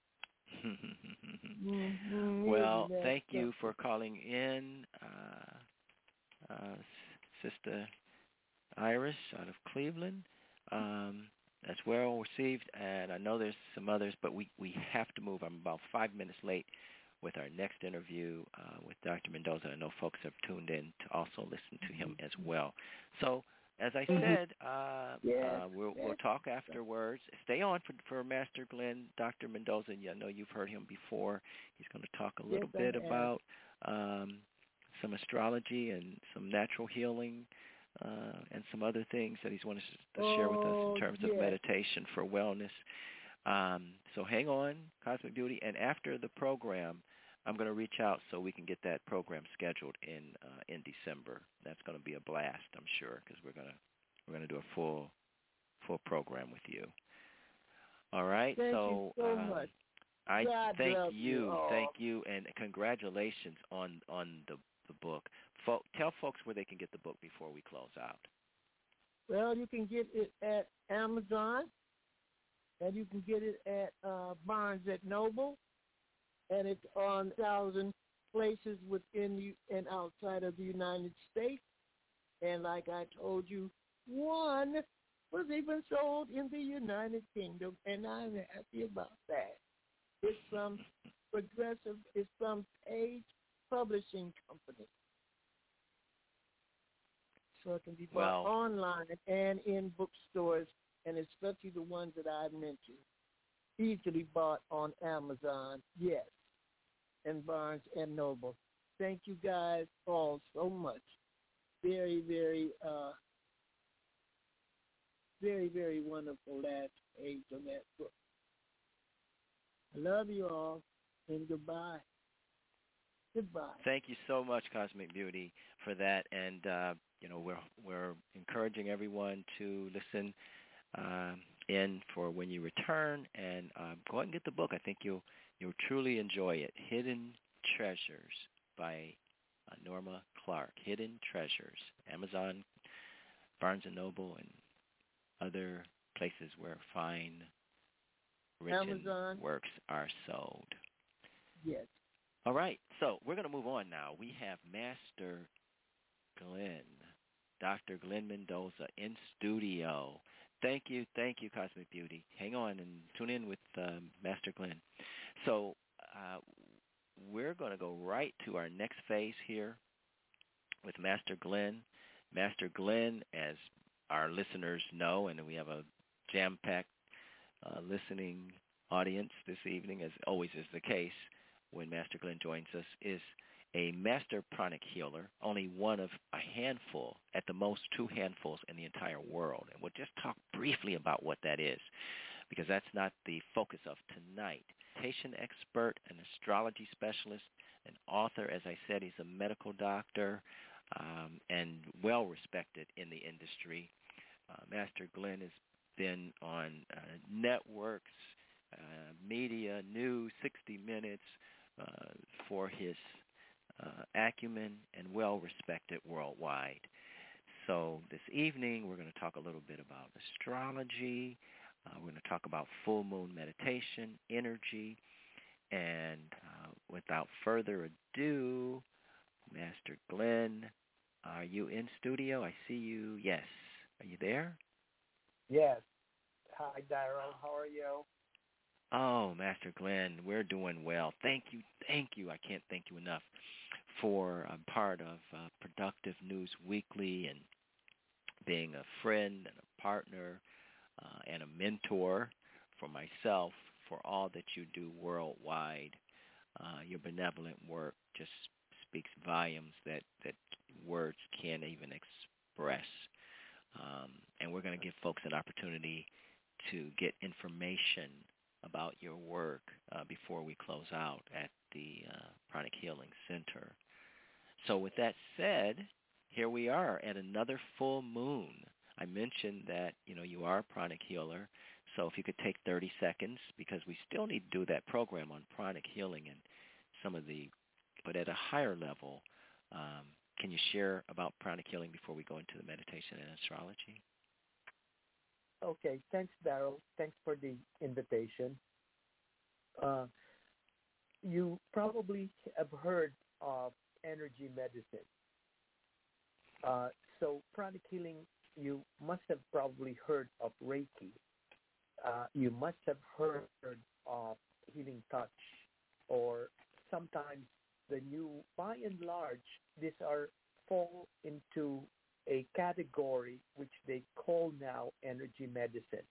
D: mm-hmm.
B: Well, thank you for calling in, uh, uh, Sister Iris out of Cleveland. Um, that's well received, and I know there's some others, but we, we have to move. I'm about five minutes late with our next interview uh, with Doctor Mendoza. I know folks have tuned in to also listen to him as well. So, as I said, uh,
D: yeah.
B: Uh, we'll we'll talk afterwards. Stay on for for Master Glenn, Doctor Mendoza. I know you've heard him before. He's going to talk a little
D: yes,
B: bit about um, some astrology and some natural healing uh, and some other things that he's wanted to
D: oh,
B: share with us in terms
D: yes.
B: of meditation for wellness. Um, so hang on, Cosmic Beauty, and after the program, I'm going to reach out so we can get that program scheduled in uh, in December. That's going to be a blast, I'm sure, because we're going to we're going to do a full full program with you. All right.
D: Thank
B: so
D: you so
B: um,
D: much.
B: I
D: God
B: thank
D: bless
B: you,
D: you all.
B: thank you, and congratulations on on the the book. Fo- tell folks where they can get the book before we close out.
D: Well, you can get it at Amazon, and you can get it at uh, Barnes and Noble, and it's on a thousand places within you and outside of the United States. And like I told you, one was even sold in the United Kingdom, and I'm happy about that. It's from Progressive, it's from Page Publishing Company. So it can be bought
B: well,
D: online and in bookstores, and especially the ones that I mentioned. Easily bought on Amazon, yes, and Barnes and Noble. Thank you guys all so much. Very, very, uh, very, very wonderful last page on that book. I love you all, and goodbye. Goodbye.
B: Thank you so much, Cosmic Beauty, for that. And uh, you know, we're we're encouraging everyone to listen um, in for when you return, and um, go ahead and get the book. I think you'll you'll truly enjoy it. Hidden Treasures by uh, Norma Clark. Hidden Treasures. Amazon, Barnes and Noble, and other places where fine written
D: Amazon.
B: works are sold.
D: Yes.
B: All right, so we're going to move on now. We have Master Glenn, Doctor Glenn Mendoza in studio. Thank you, thank you, Cosmic Beauty. Hang on and tune in with um, Master Glenn. So uh, we're going to go right to our next phase here with Master Glenn. Master Glenn, as our listeners know, and we have a jam-packed uh, listening audience this evening, as always is the case when Master Glenn joins us, is a master pranic healer, only one of a handful, at the most two handfuls in the entire world. And we'll just talk briefly about what that is, because that's not the focus of tonight. Meditation expert, an astrology specialist, an author. As I said, he's a medical doctor um, and well-respected in the industry. Uh, Master Glenn has been on uh, networks, uh, media, news, sixty minutes, Uh, for his uh, acumen and well-respected worldwide. So this evening we're going to talk a little bit about astrology. Uh, we're going to talk about full moon meditation, energy, and uh, without further ado, Master Glenn, are you in studio? I see you. Yes. Are you there?
G: Yes. Hi, Daryl. How are you?
B: Oh, Master Glenn, we're doing well. Thank you, thank you. I can't thank you enough for a part of uh, Productive News Weekly and being a friend and a partner uh, and a mentor for myself for all that you do worldwide. Uh, your benevolent work just speaks volumes that, that words can't even express. Um, and we're going to give folks an opportunity to get information about your work uh, before we close out at the uh, Pranic Healing Center. So with that said, here we are at another full moon. I mentioned that, you know, you are a pranic healer, so if you could take thirty seconds, because we still need to do that program on pranic healing and some of the, but at a higher level, um, can you share about pranic healing before we go into the meditation and astrology?
G: Okay, thanks, Daryl. Thanks for the invitation. Uh, you probably have heard of energy medicine. Uh, so pranic healing, you must have probably heard of Reiki. Uh, you must have heard of healing touch, or sometimes the new, by and large, these are fall into a category which they call now energy medicine.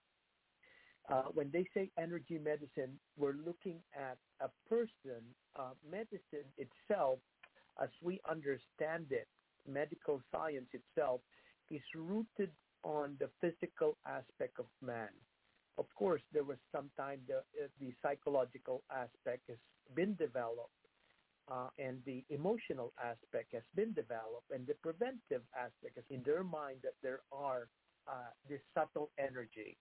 G: Uh, when they say energy medicine, we're looking at a person. Uh, medicine itself, as we understand it, medical science itself, is rooted on the physical aspect of man. Of course, there was some time the, uh, the psychological aspect has been developed, uh, and the emotional aspect has been developed, and the preventive aspect is in their mind that there are uh, this subtle energy.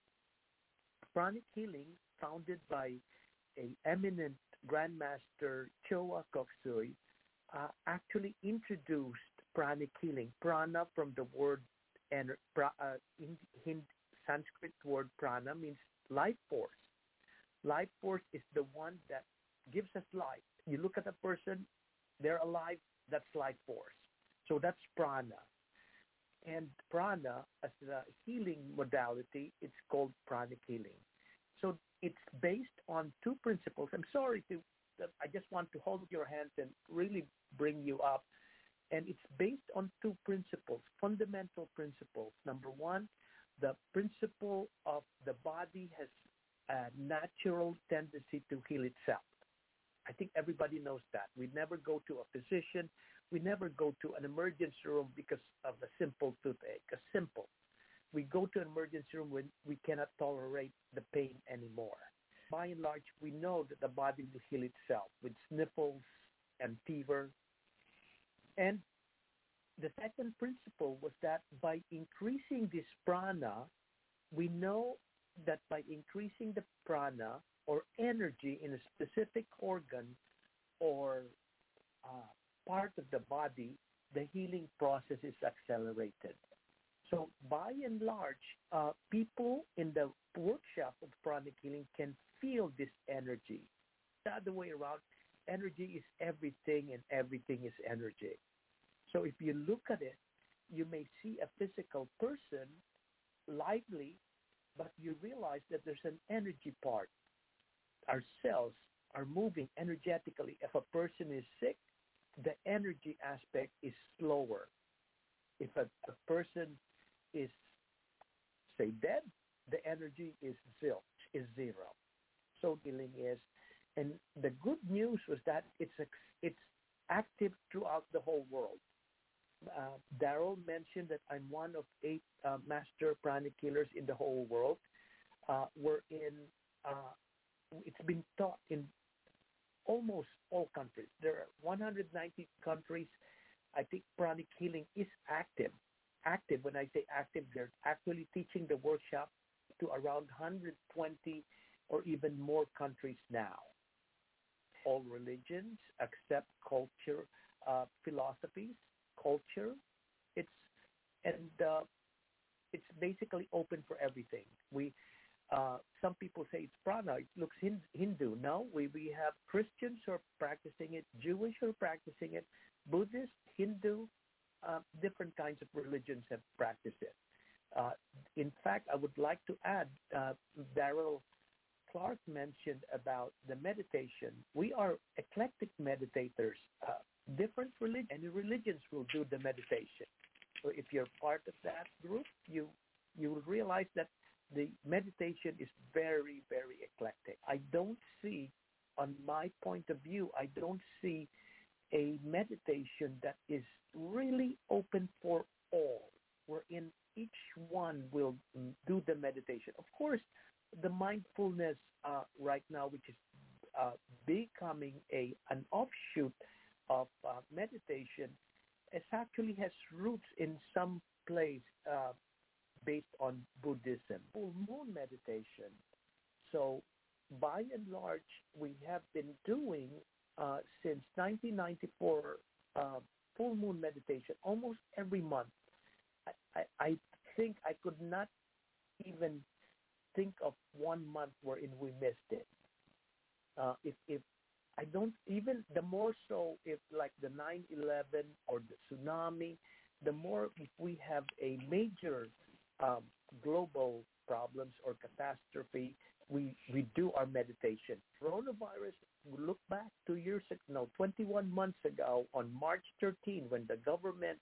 G: Pranic healing, founded by a eminent grandmaster Choa Kok Sui, uh, actually introduced pranic healing. Prana, from the word and pra, uh, in, in Sanskrit word prana, means life force. Life force is the one that gives us life. You look at a person, they're alive, that's life force. So that's prana. And prana, as a healing modality, it's called pranic healing. So it's based on two principles. I'm sorry to, I just want to hold your hands and really bring you up. And it's based on two principles, fundamental principles. Number one, the principle of the body has a natural tendency to heal itself. I think everybody knows that. We never go to a physician. We never go to an emergency room because of a simple toothache, a simple. We go to an emergency room when we cannot tolerate the pain anymore. By and large, we know that the body will heal itself with sniffles and fever. And the second principle was that by increasing this prana, we know that by increasing the prana or energy in a specific organ or uh, part of the body, the healing process is accelerated. So by and large, uh, people in the workshop of pranic healing can feel this energy. The other way around, energy is everything and everything is energy. So if you look at it, you may see a physical person lively, but you realize that there's an energy part. Our cells are moving energetically. If a person is sick, the energy aspect is slower. If a, a person is, say, dead, the energy is zilch, is zero. So healing is, and the good news was that it's it's active throughout the whole world. Uh, Daryl mentioned that I'm one of eight uh, master pranic healers in the whole world. Uh, we're in, uh, it's been taught in almost all countries. There are one hundred ninety countries. I think pranic healing is active. Active, when I say active, they're actually teaching the workshop to around one hundred twenty or even more countries now. All religions accept culture, uh, philosophies, culture. It's and uh, it's basically open for everything. We uh, some people say it's prana. It looks Hindu. No, we we have Christians who are practicing it, Jewish who are practicing it, Buddhist, Hindu, uh, different kinds of religions have practiced it. Uh, in fact, I would like to add, uh, Daryl Clark mentioned about the meditation. We are eclectic meditators. Uh, different religions, any religions will do the meditation. So if you're part of that group, you you will realize that the meditation is very, very eclectic. I don't see, on my point of view, I don't see a meditation that is really open for all, wherein each one will do the meditation. Of course, the mindfulness uh, right now, which is uh, becoming a an offshoot of uh, meditation, it actually has roots in some place uh, based on Buddhism, full moon meditation. So by and large, we have been doing uh, since nineteen ninety-four uh, full moon meditation almost every month. I, I, I think I could not even think of one month wherein we missed it. Uh, if if I don't even, the more so if like the nine eleven or the tsunami, the more if we have a major um, global problems or catastrophe, we, we do our meditation. Coronavirus, we look back two years ago, no, twenty-one months ago on March thirteenth when the government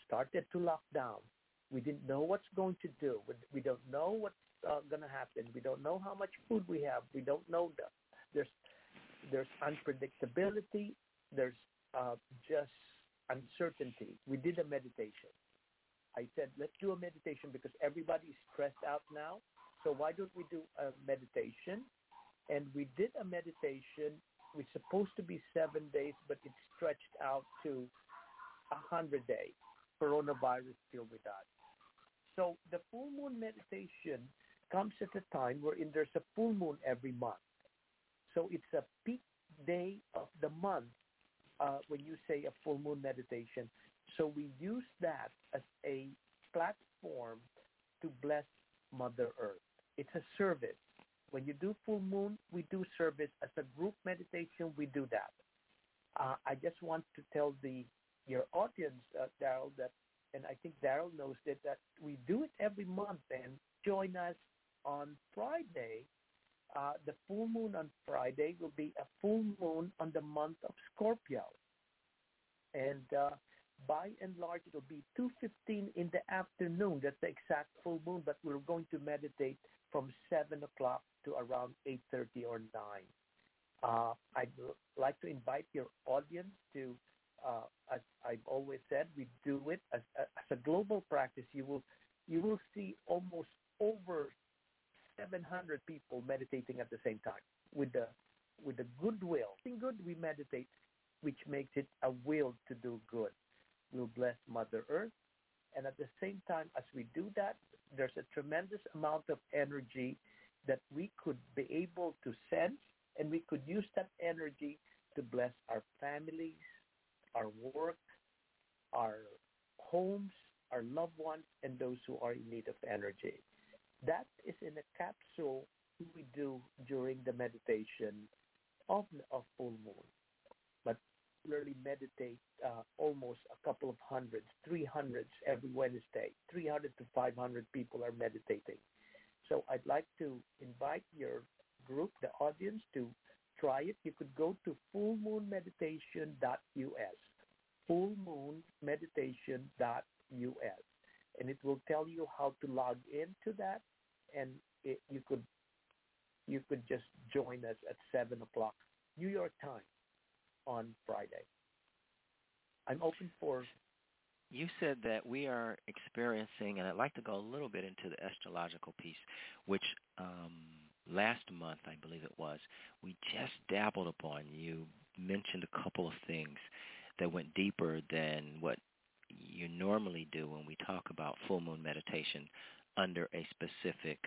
G: started to lock down. We didn't know what's going to do. We, we don't know what's uh, going to happen. We don't know how much food we have. We don't know the, there's there's unpredictability. There's uh, just uncertainty. We did a meditation. I said, let's do a meditation because everybody's stressed out now. So why don't we do a meditation? And we did a meditation. It's supposed to be seven days, but it stretched out to a hundred days. Coronavirus still with us. So the full moon meditation comes at a time wherein there's a full moon every month. So it's a peak day of the month uh, when you say a full moon meditation. So we use that as a platform to bless Mother Earth. It's a service. When you do full moon, we do service. As a group meditation, we do that. Uh, I just want to tell the your audience, uh, Daryl, that, and I think Daryl knows that, that we do it every month. And join us on Friday. Uh, the full moon on Friday will be a full moon on the month of Scorpio. And uh, by and large, it'll be two fifteen in the afternoon. That's the exact full moon, but we're going to meditate from seven o'clock to around eight thirty or nine. Uh, I'd like to invite your audience to, uh, as I've always said, we do it as, as a global practice. You will, you will see almost over seven hundred people meditating at the same time with the, with the goodwill. In good, we meditate, which makes it a will to do good. We'll bless Mother Earth. And at the same time, as we do that, there's a tremendous amount of energy that we could be able to sense, and we could use that energy to bless our families, our work, our homes, our loved ones, and those who are in need of energy. That is in a capsule we do during the meditation of, of full moon. But regularly meditate uh, almost a couple of hundreds, three hundreds every Wednesday. three hundred to five hundred people are meditating. So I'd like to invite your group, the audience, to try it. You could go to full moon meditation dot U S, full moon meditation dot U S, and it will tell you how to log into that, and it, you could you could just join us at seven o'clock New York time on Friday. I'm open for...
C: You said that we are experiencing, and I'd like to go a little bit into the astrological piece, which um, last month, I believe it was, we just dabbled upon. You mentioned a couple of things that went deeper than what you normally do when we talk about full moon meditation under a specific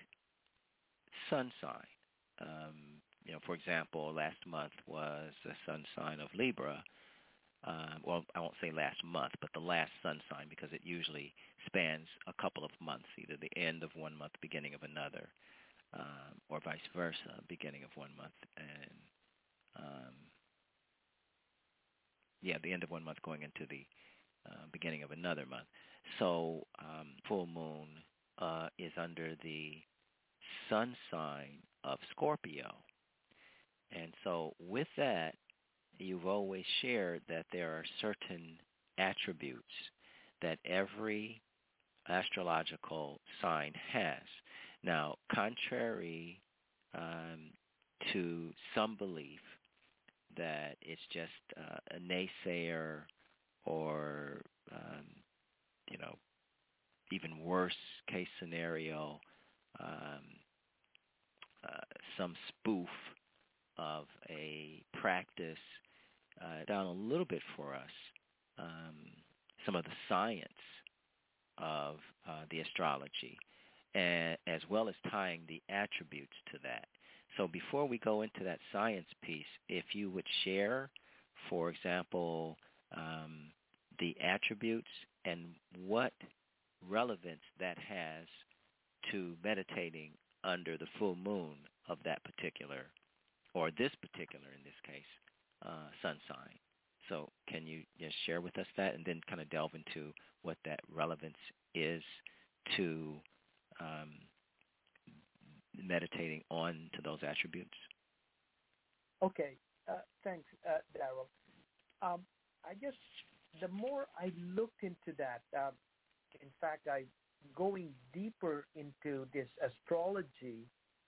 C: sun sign. Um, you know, for example, last month was the sun sign of Libra. Um, well, I won't say last month, but the last sun sign, because it usually spans a couple of months, either the end of one month, beginning of another, um, or vice versa, beginning of one month and um, yeah, the end of one month going into the uh, beginning of another month. So um, full moon uh, is under the sun sign of Scorpio. And so with that, you've always shared that there are certain attributes that every astrological sign has. Now, contrary um, to some belief that it's just uh, a naysayer or, um, you know, even worse case scenario, um, uh, some spoof of a practice, uh, down a little bit for us, um, some of the science of uh, the astrology, and, as well as tying the attributes to that. So before we go into that science piece, if you would share, for example, um, the attributes and what relevance that has to meditating under the full moon of that particular, or this particular, in this case, uh, sun sign. So can you just share with us that, and then kind of delve into what that relevance is to um, meditating on to those attributes?
G: Okay, uh, thanks, uh, Daryl. Um, I just the more I looked into that, uh, in fact, I going deeper into this astrology.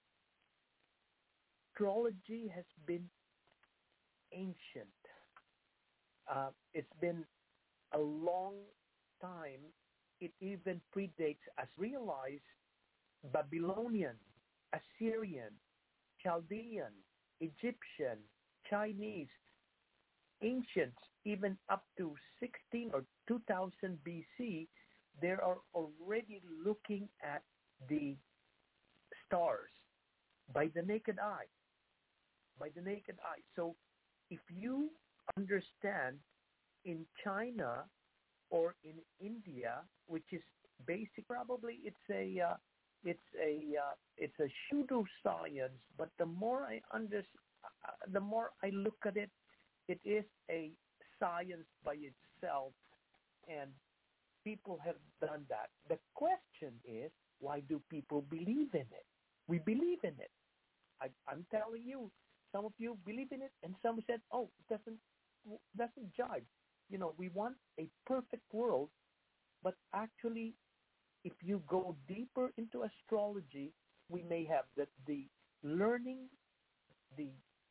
G: Astrology has been ancient. Uh, it's been a long time. It even predates, as realized, Babylonian, Assyrian, Chaldean, Egyptian, Chinese, ancients, even up to sixteen or two thousand B C, they are already looking at the stars by the naked eye. By the naked eye. So if you understand in China or in India, which is basic, probably it's a uh, it's a uh, it's a pseudoscience. But the more I under, uh, the more I look at it, it is a science by itself, and people have done that. The question is, why do people believe in it? We believe in it. I, I'm telling you, some of you believe in it, and some said, "Oh, it doesn't doesn't jive." You know, we want a perfect world, but actually, if you go deeper into astrology, we may have that the learning, the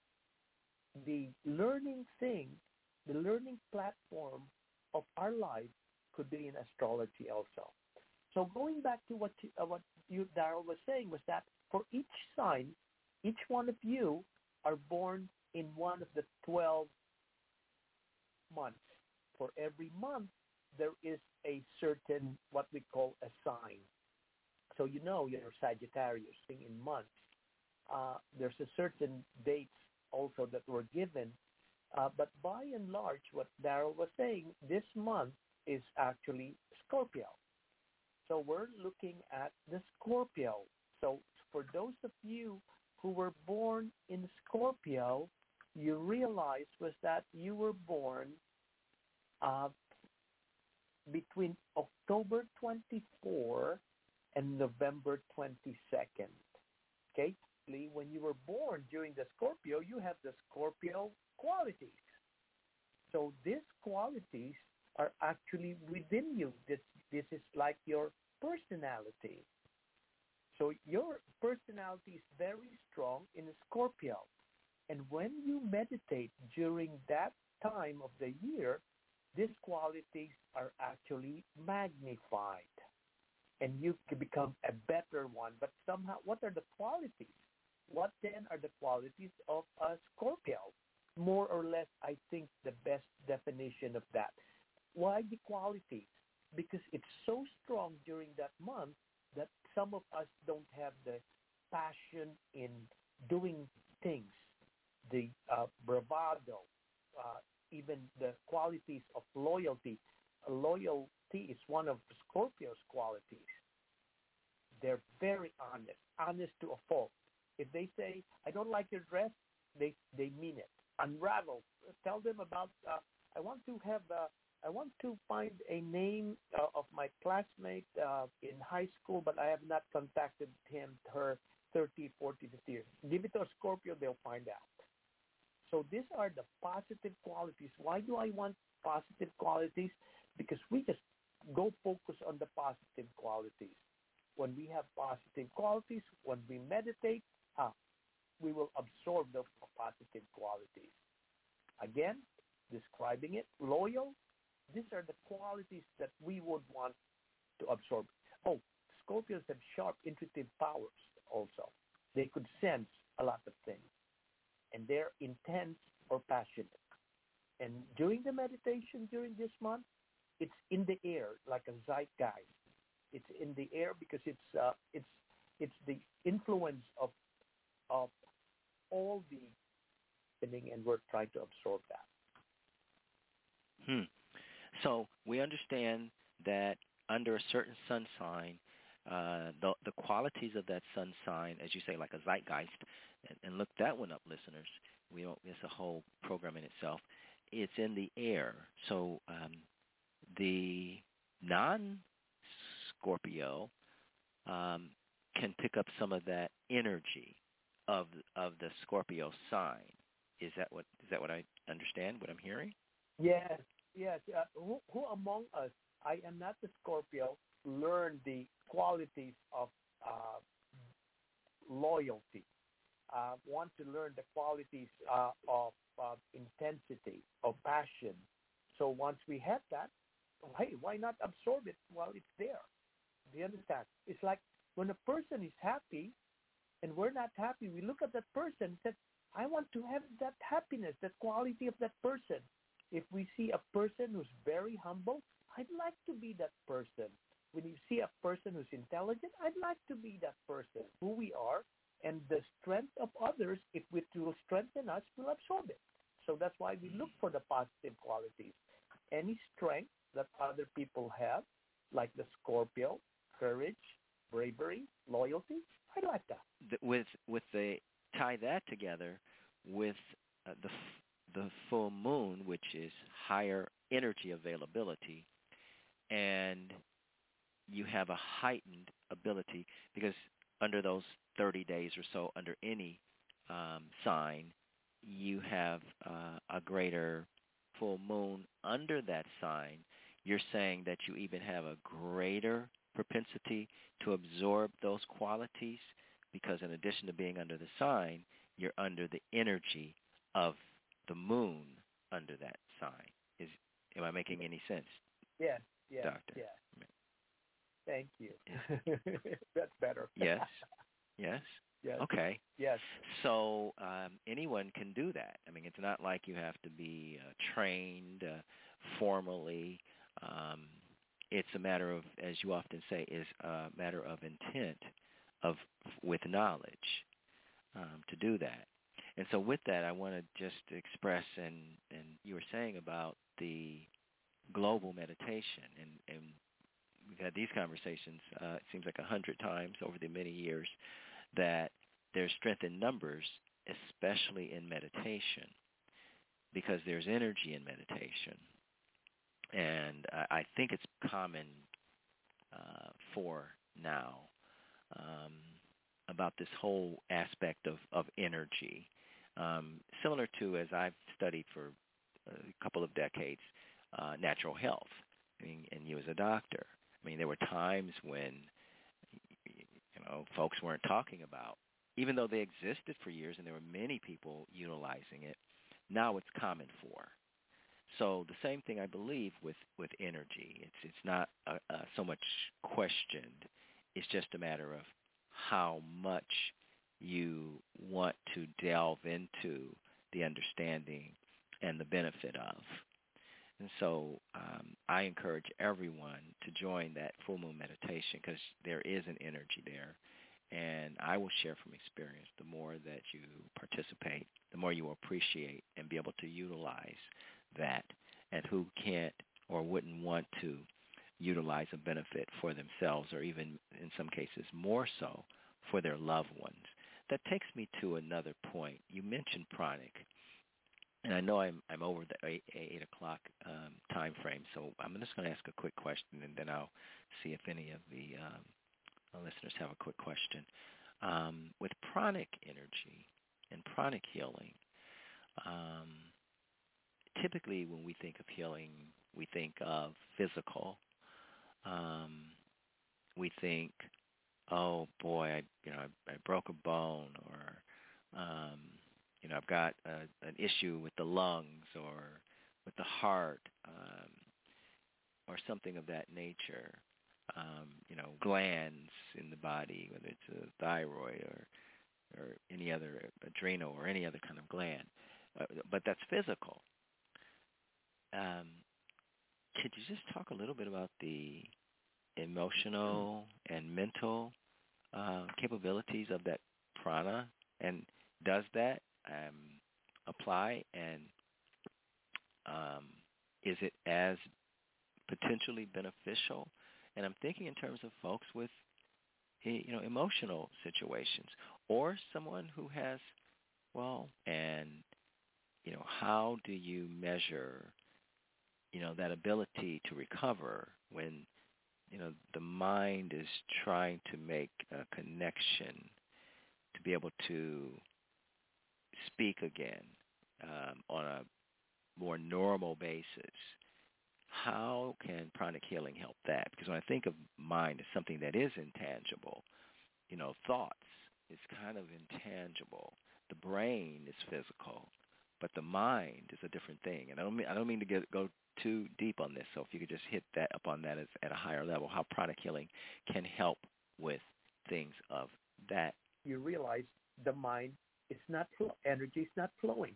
G: the learning thing, the learning platform of our life could be in astrology also. So going back to what you, uh, what you, Daryl, was saying was that for each sign, each one of you are born in one of the twelve months. For every month, there is a certain, what we call a sign. So you know you're Sagittarius in months. Uh, there's a certain dates also that were given. Uh, but by and large, what Daryl was saying, this month is actually Scorpio. So we're looking at the Scorpio. So for those of you who were born in Scorpio, you realize was that you were born uh, between October twenty-fourth and November twenty-second. Okay? When you were born during the Scorpio, you have the Scorpio qualities. So these qualities are actually within you. This, this is like your personality. So your personality is very strong in Scorpio. And when you meditate during that time of the year, these qualities are actually magnified. And you can become a better one. But somehow, what are the qualities? What then are the qualities of a Scorpio? More or less, I think the best definition of that. Why the qualities? Because it's so strong during that month that some of us don't have the passion in doing things, the uh, bravado, uh, even the qualities of loyalty. Loyalty is one of Scorpio's qualities. They're very honest, honest to a fault. If they say, I don't like your dress, they they mean it. Unravel. Tell them about, uh, I want to have, uh, I want to find a name uh, of my classmate uh, in high school, but I have not contacted him, her, thirty, forty, fifty years. Give it to a Scorpio, they'll find out. So these are the positive qualities. Why do I want positive qualities? Because we just go focus on the positive qualities. When we have positive qualities, when we meditate, ah, we will absorb the positive qualities. Again, describing it, loyal, these are the qualities that we would want to absorb. Oh, Scorpios have sharp intuitive powers also. They could sense a lot of things. And they're intense or passionate. And during the meditation during this month, it's in the air like a zeitgeist. It's in the air because it's uh, it's it's the influence of of all the happening, and we're trying to absorb that.
C: Hmm. So we understand that under a certain sun sign, uh, the the qualities of that sun sign, as you say, like a zeitgeist, and, and look that one up, listeners. We don't. It's a whole program in itself. It's in the air. So um, the non-Scorpio um, can pick up some of that energy of of the Scorpio sign. Is that what is that what I understand? What I'm hearing?
G: Yes, yes. Uh, who, who among us, I am not the Scorpio, learned the qualities of uh, loyalty, uh, want to learn the qualities uh, of uh, intensity, of passion. So once we have that, oh, hey, why not absorb it while it's there? Do you understand? It's like when a person is happy and we're not happy, we look at that person and say, I want to have that happiness, that quality of that person. If we see a person who's very humble, I'd like to be that person. When you see a person who's intelligent, I'd like to be that person. Who we are and the strength of others, if it will strengthen us, we'll absorb it. So that's why we look for the positive qualities. Any strength that other people have, like the Scorpio, courage, bravery, loyalty, I like that.
C: With with the tie that together with uh, the the full moon, which is higher energy availability, and you have a heightened ability because under those thirty days or so, under any um, sign, you have uh, a greater full moon under that sign. You're saying that you even have a greater propensity to absorb those qualities because in addition to being under the sign, you're under the energy of the moon under that sign. Is am I making any sense?
G: Yes, yes,
C: Doctor?
G: yes. Thank you. That's better.
C: Yes, yes.
G: Yes.
C: Okay.
G: Yes.
C: So um, anyone can do that. I mean, it's not like you have to be uh, trained uh, formally. Um, it's a matter of, as you often say, is a matter of intent, of with knowledge um, to do that. And so with that, I want to just express, and, and you were saying about the global meditation, and, and we've had these conversations, uh, it seems like a hundred times over the many years, that there's strength in numbers, especially in meditation, because there's energy in meditation. And I, I think it's common uh, for now um, about this whole aspect of, of energy, um, similar to as I've studied for a couple of decades, uh, natural health. I mean, and you as a doctor. I mean, there were times when, you know, folks weren't talking about, even though they existed for years and there were many people utilizing it, now it's common for. So the same thing I believe with, with energy. It's it's not uh, uh, so much questioned. It's just a matter of how much you want to delve into the understanding and the benefit of. And so um, I encourage everyone to join that full moon meditation because there is an energy there. And I will share from experience, the more that you participate, the more you will appreciate and be able to utilize that. And who can't or wouldn't want to utilize a benefit for themselves or even in some cases more so for their loved ones. That takes me to another point. You mentioned pranic. And I know I'm I'm over the eight, eight o'clock um, time frame, so I'm just going to ask a quick question, and then I'll see if any of the um, listeners have a quick question. Um, with pranic energy and pranic healing, um, typically when we think of healing, we think of physical. Um, we think, oh boy, I you know I, I broke a bone, or um, you know, I've got a, an issue with the lungs or with the heart um, or something of that nature. Um, you know, glands in the body, whether it's a thyroid or or any other adrenal or any other kind of gland. Uh, but that's physical. Um, could you just talk a little bit about the emotional and mental uh, capabilities of that prana, and does that um, apply, and um, is it as potentially beneficial? And I'm thinking in terms of folks with, you know, emotional situations, or someone who has, well, and, you know, how do you measure, you know, that ability to recover when, you know, the mind is trying to make a connection to be able to speak again um, on a more normal basis,
B: how can pranic healing help that? Because when I think of mind as something that is intangible, you know, thoughts is kind of intangible. The brain is physical, but the mind is a different thing. And I don't mean I don't mean to get go too deep on this. So if you could just hit that up on that as, at a higher level, how pranic healing can help with things of that.
G: You realize the mind is not flow, energy is not flowing.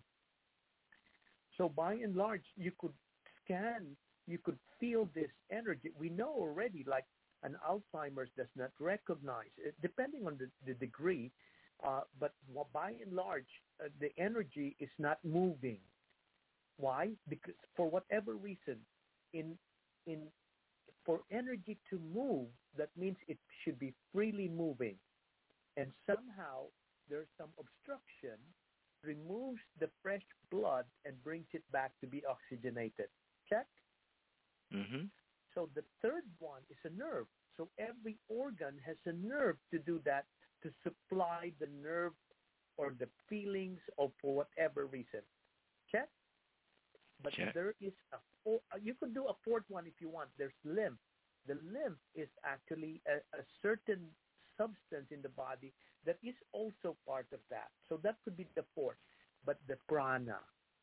G: So by and large, you could scan, you could feel this energy. We know already, like an Alzheimer's does not recognize, it, depending on the, the degree, uh, but by and large, uh, the energy is not moving. Why? Because for whatever reason, in in for energy to move, that means it should be freely moving. And somehow there's some obstruction, removes the fresh blood and brings it back to be oxygenated. Check?
B: Mm-hmm.
G: So the third one is a nerve. So every organ has a nerve to do that, to supply the nerve or the feelings or for whatever reason. Check? But
B: Check.
G: There is a four, you could do a fourth one if you want. There's lymph. The lymph is actually a, a certain substance in the body that is also part of that. So that could be the fourth. But the prana.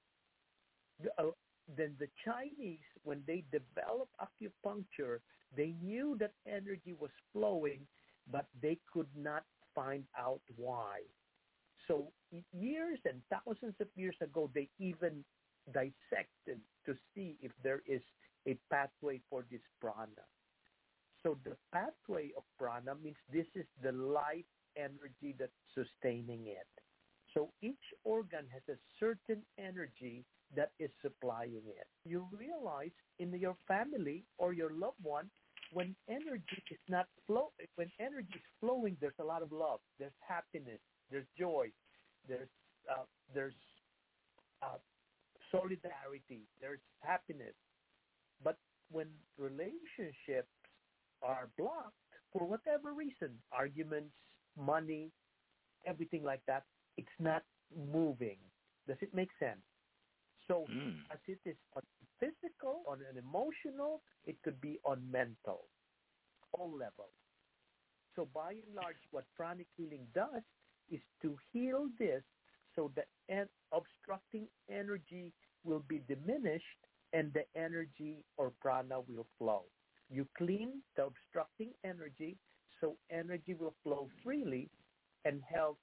G: The, uh, then the Chinese, when they developed acupuncture, they knew that energy was flowing, but they could not find out why. So years and thousands of years ago, they even dissected to see if there is a pathway for this prana. So the pathway of prana means this is the life energy that's sustaining it. So each organ has a certain energy that is supplying it. You realize in your family or your loved one, when energy is not flow, when energy is flowing, there's a lot of love, there's happiness, there's joy, there's uh, there's uh, solidarity, there's happiness. But when relationships are blocked for whatever reason, arguments, money, everything like that, it's not moving. Does it make sense? So
B: Mm.
G: as it is on physical, on an emotional, it could be on mental, all levels. So by and large, what pranic healing does is to heal this so that en- obstructing energy will be diminished and the energy or prana will flow. You clean the obstructing energy so energy will flow freely and health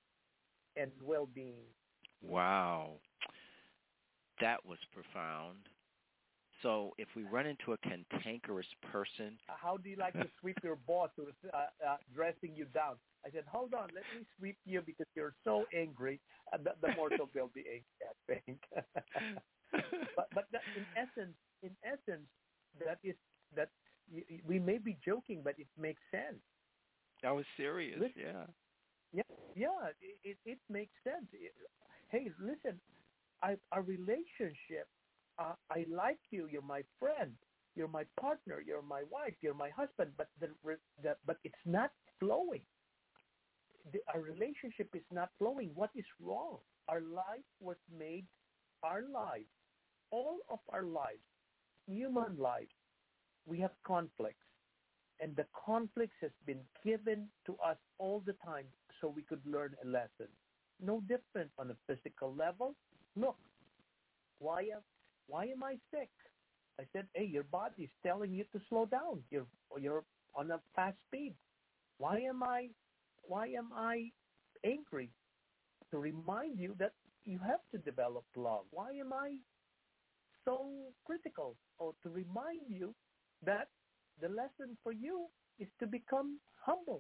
G: and well-being.
B: Wow. That was profound. So if we run into a cantankerous person...
G: How do you like to sweep your boss who's uh, uh, dressing you down? I said, hold on, let me sweep you because you're so angry. Uh, the, the more so they'll be angry, I think. but but that, in essence, in essence, that is that we may be joking, but it makes sense.
B: I was serious,
G: listen,
B: yeah.
G: Yeah, yeah, it, it, it makes sense. It, hey, listen, I, our relationship, uh, I like you, you're my friend, you're my partner, you're my wife, you're my husband, but the, the but it's not flowing. The, our relationship is not flowing. What is wrong? Our life was made, our life, all of our lives, human lives, we have conflicts. And the conflicts has been given to us all the time so we could learn a lesson. No different on a physical level. Look, why am, why am I sick? I said, hey, your body is telling you to slow down. You're you're on a fast speed. Why am I why am I angry? To remind you that you have to develop love. Why am I so critical? Or to remind you that the lesson for you is to become humble.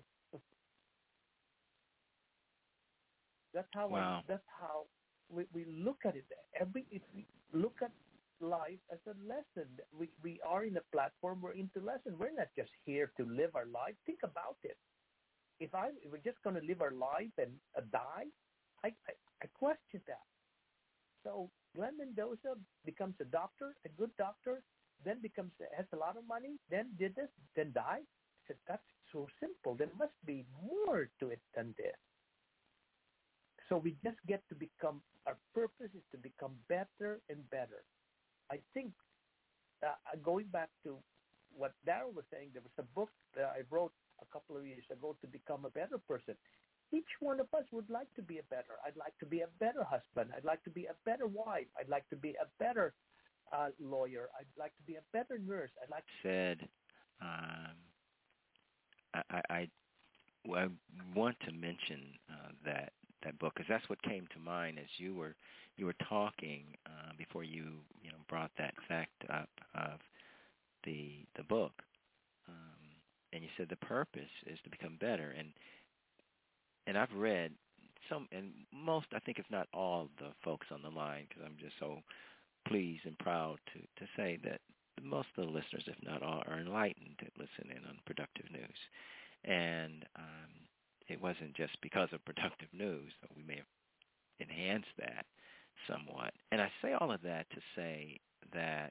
G: That's how
B: Wow.
G: I, that's how we, we look at it. Every if we look at life as a lesson, we we are in a platform. We're into lesson. We're not just here to live our life. Think about it. If I if we're just going to live our life and uh, die, I, I I question that. So Glenn Mendoza becomes a doctor, a good doctor. Then becomes has a lot of money, then did this, then died. I said, that's so simple. There must be more to it than this. So we just get to become, our purpose is to become better and better. I think uh, going back to what Daryl was saying, there was a book that I wrote a couple of years ago to become a better person. Each one of us would like to be a better. I'd like to be a better husband. I'd like to be a better wife. I'd like to be a better uh, lawyer. I'd like to be a better nurse. I'd like to
C: said, um, I, I, I, I want to mention uh, that that book because that's what came to mind as you were you were talking uh, before you you know brought that fact up of the the book, um, and you said the purpose is to become better, and and I've read some and most I think if not all the folks on the line because I'm just so pleased and proud to to say that most of the listeners, if not all, are enlightened to listen in on Productive News, and um, it wasn't just because of Productive News, though we may have enhanced that somewhat. And I say all of that to say that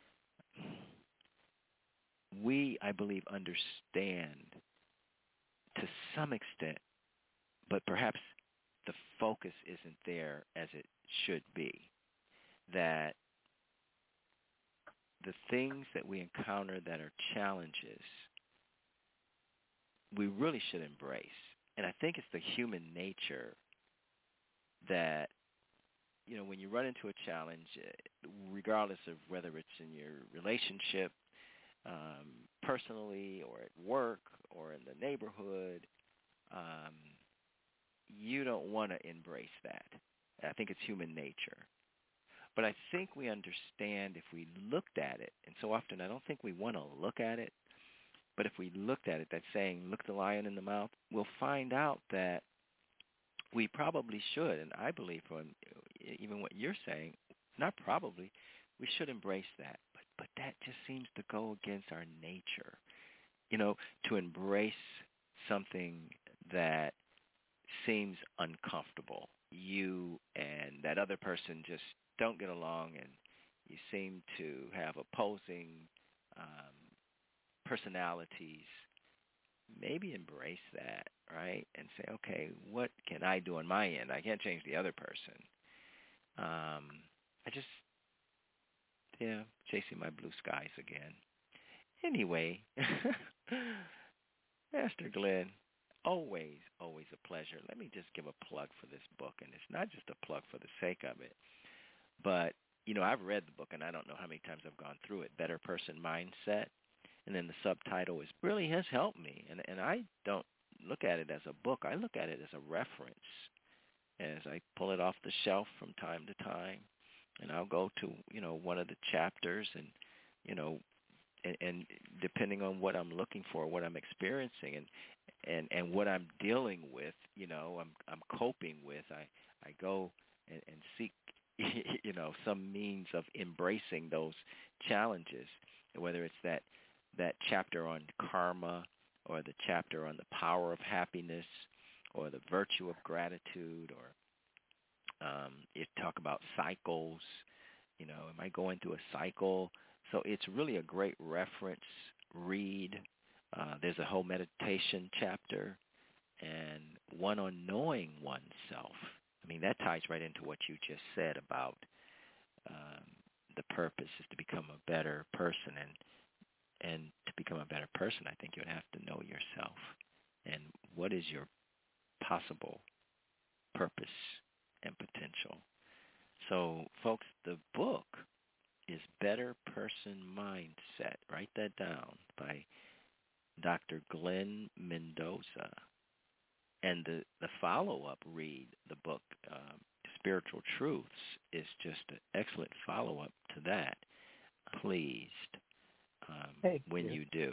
C: we, I believe, understand to some extent, but perhaps the focus isn't there as it should be, that the things that we encounter that are challenges, we really should embrace. And I think it's the human nature that, you know, when you run into a challenge, regardless of whether it's in your relationship, um, personally, or at work, or in the neighborhood, um, you don't want to embrace that. I think it's human nature. But I think we understand if we looked at it, and so often I don't think we want to look at it, but if we looked at it, that saying, look the lion in the mouth, we'll find out that we probably should, and I believe from even what you're saying, not probably, we should embrace that. But, but that just seems to go against our nature, you know, to embrace something that seems uncomfortable. You and that other person just don't get along, and you seem to have opposing um, personalities. Maybe embrace that, right? And say, okay, what can I do on my end? I can't change the other person. Um, I just, yeah, chasing my blue skies again. Anyway, Master Glenn, always, always a pleasure. Let me just give a plug for this book, and it's not just a plug for the sake of it, but, you know, I've read the book, and I don't know how many times I've gone through it, Better Person Mindset, and then the subtitle is really has helped me, and, and I don't look at it as a book. I look at it as a reference as I pull it off the shelf from time to time, and I'll go to, you know, one of the chapters, and, you know, and, and depending on what I'm looking for, what I'm experiencing, and, and, and what I'm dealing with, you know, I'm I'm coping with, I, I go and, and seek, you know, some means of embracing those challenges, whether it's that that chapter on karma or the chapter on the power of happiness or the virtue of gratitude, or um, you talk about cycles, you know, am I going through a cycle? So it's really a great reference read. Uh, there's a whole meditation chapter and one on knowing oneself. I mean, that ties right into what you just said about um, the purpose is to become a better person. And and to become a better person, I think you would have to know yourself. And what is your possible purpose and potential? So, folks, the book is Better Person Mindset. Write that down, by Doctor Glenn Mendoza. And the, the follow-up read, the book, um, Spiritual Truths, is just an excellent follow-up to that. Pleased um,
G: Thank
C: when
G: you.
C: you do.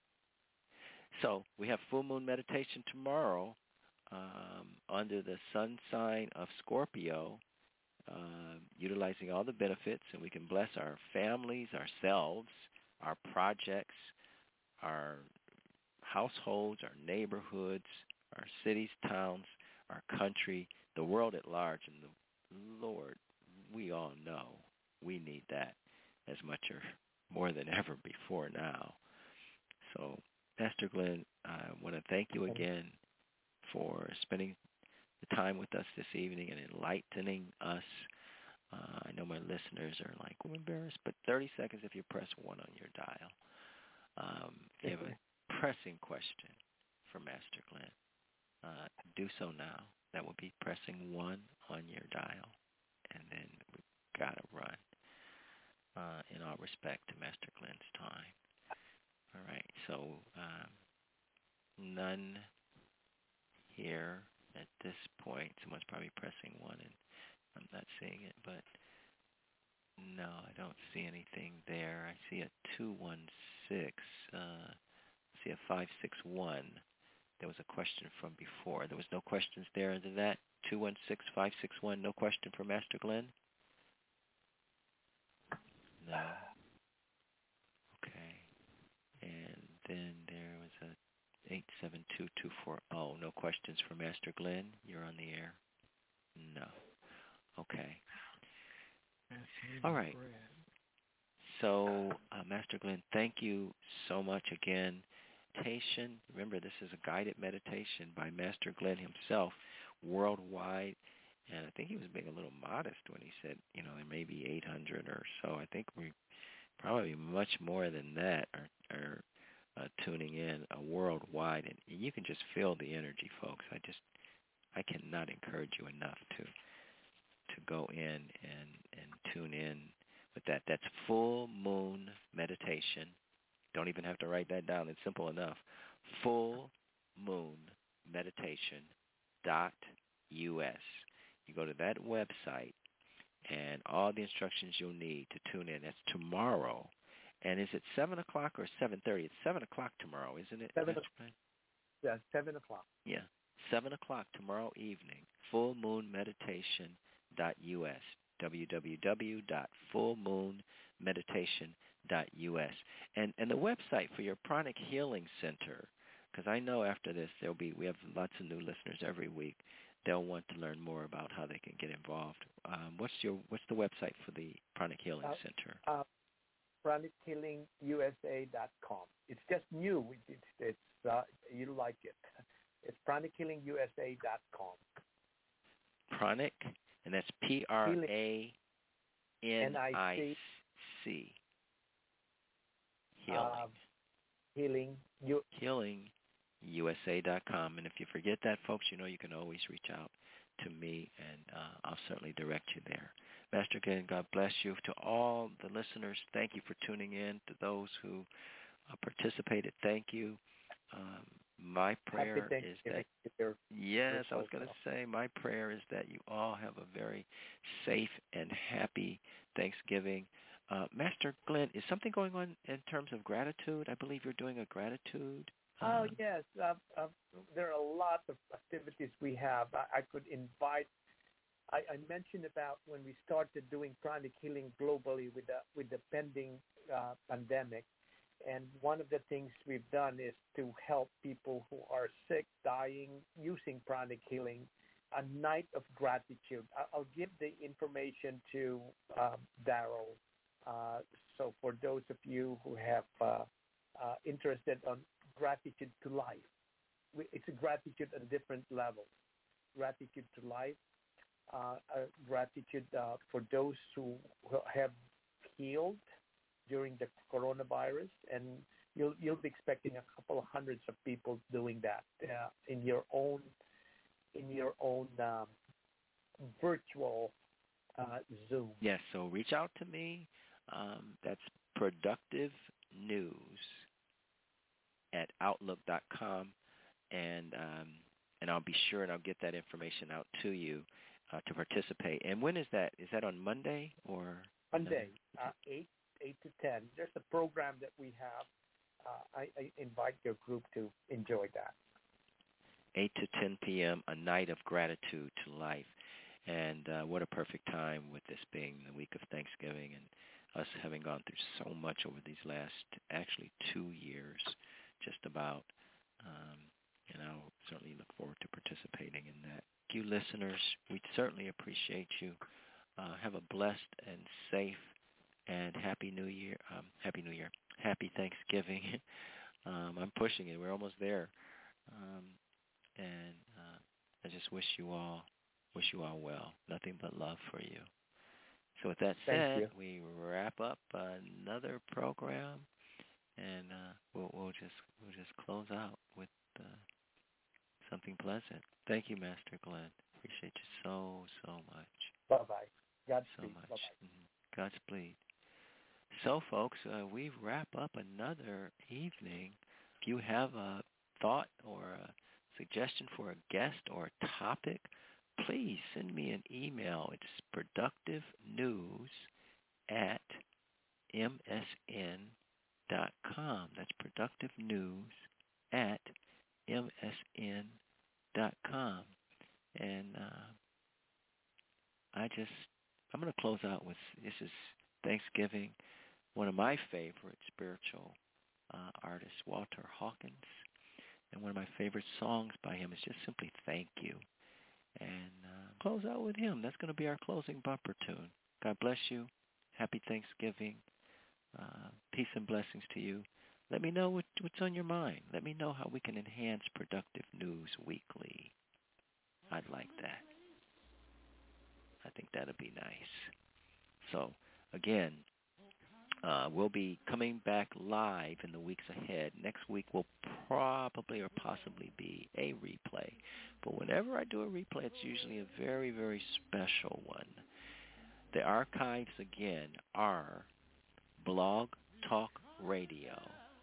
C: So we have full moon meditation tomorrow um, under the sun sign of Scorpio, uh, utilizing all the benefits, and we can bless our families, ourselves, our projects, our households, our neighborhoods, our cities, towns, our country, the world at large. And the Lord, we all know we need that as much or more than ever before now. So, Pastor Glenn, I want to thank you again for spending the time with us this evening and enlightening us Uh, I know my listeners are like, we're embarrassed, but thirty seconds if you press one on your dial. Um, if you have a pressing question for Master Glenn, uh, do so now. That will be pressing one on your dial, and then we've got to run uh, in all respect to Master Glenn's time. All right, so um, none here at this point. Someone's probably pressing one, and I'm not seeing it, but no, I don't see anything there. I see a two one six. Uh, I see a five six one. There was a question from before. There was no questions there under that. two one six, five six one, no question for Master Glenn? No. Okay. And then there was a eight seven two two four zero. No questions for Master Glenn? You're on the air? No. Okay. All right. So, uh, Master Glenn, thank you so much again. Meditation, remember, this is a guided meditation by Master Glenn himself, worldwide. And I think he was being a little modest when he said, you know, there may be eight hundred or so. I think we probably much more than that are, are uh, tuning in uh, worldwide. And you can just feel the energy, folks. I just, I cannot encourage you enough to to go in and, and tune in with that. That's Full Moon Meditation. Don't even have to write that down. It's simple enough. Full Moon Meditation dot U S. You go to that website, and all the instructions you'll need to tune in. That's tomorrow. And is it seven o'clock or seven thirty? It's seven o'clock tomorrow, isn't it?
G: seven o'clock. Yeah, seven o'clock.
C: Yeah, seven o'clock tomorrow evening. Full Moon Meditation dot U S. w w w dot full moon meditation dot U S. And and the website for your Pranic Healing Center, because I know after this there'll be we have lots of new listeners every week. They'll want to learn more about how they can get involved. Um, what's your what's the website for the Pranic Healing
G: uh,
C: Center?
G: Uh, pranic healing U S A dot com. It's just new. It's it's uh, you like it. It's pranic healing U S A dot com.
C: Pranic, and that's P R A N I C. Healing.
G: Uh, healing. You,
C: healing U S A dot com. And if you forget that, folks, you know you can always reach out to me, and uh, I'll certainly direct you there. Master Glenn, God bless you. To all the listeners, thank you for tuning in. To those who uh, participated, thank you. Um, my prayer is that, yes, I was going to say, my prayer is that you all have a very safe and happy Thanksgiving. Uh, Master Glenn, is something going on in terms of gratitude? I believe you're doing a gratitude.
G: Oh,
C: um,
G: yes. Uh, uh, there are a lot of activities we have. I, I could invite, I, I mentioned about when we started doing pranic healing globally with the, with the pending uh, pandemic. And one of the things we've done is to help people who are sick, dying, using pranic healing, a night of gratitude. I'll give the information to um, Daryl. Uh, so for those of you who have uh, uh, interested on gratitude to life, we, it's a gratitude at different levels. Gratitude to life, uh, uh, gratitude uh, for those who have healed during the coronavirus, and you'll you'll be expecting a couple of hundreds of people doing that uh, in your own in your own um, virtual uh, Zoom.
C: Yes, so reach out to me. Um, that's productive news at outlook dot com, and um, and I'll be sure and I'll get that information out to you uh, to participate. And when is that? Is that on Monday or
G: Monday? Uh, eight eight to ten. There's a program that we have. Uh, I, I invite your group to enjoy that.
C: eight to ten p.m. A night of gratitude to life. And uh, what a perfect time with this being the week of Thanksgiving and us having gone through so much over these last, actually two years, just about. Um, and I'll certainly look forward to participating in that. You listeners, we certainly appreciate you. Uh, have a blessed and safe and happy New Year. Um, happy New Year. Happy Thanksgiving. um, I'm pushing it. We're almost there. Um, and uh, I just wish you all, wish you all well. Nothing but love for you.
B: So with that
G: Thank
B: said,
G: you.
B: we wrap up another program, and uh, we'll, we'll just we'll just close out with uh, something pleasant. Thank you, Master Glenn. Appreciate you so so much.
G: Bye bye. Godspeed.
B: So much.
G: Bye-bye.
B: Mm-hmm. Godspeed. So, folks, uh, we wrap up another evening. If you have a thought or a suggestion for a guest or a topic, please send me an email. It's productivenews at m s n dot com. That's productivenews at m s n dot com. And uh, I just, I'm going to close out with, this is Thanksgiving. One of my favorite spiritual uh, artists, Walter Hawkins. And one of my favorite songs by him is just simply Thank You. And uh, close out with him. That's going to be our closing bumper tune. God bless you. Happy Thanksgiving. Uh, peace and blessings to you. Let me know what, what's on your mind. Let me know how we can enhance Productive News Weekly. I'd like that. I think that would be nice. So, again, uh, we'll be coming back live in the weeks ahead. Next week will probably or possibly be a replay. But whenever I do a replay, it's usually a very, very special one. The archives, again, are blog talk radio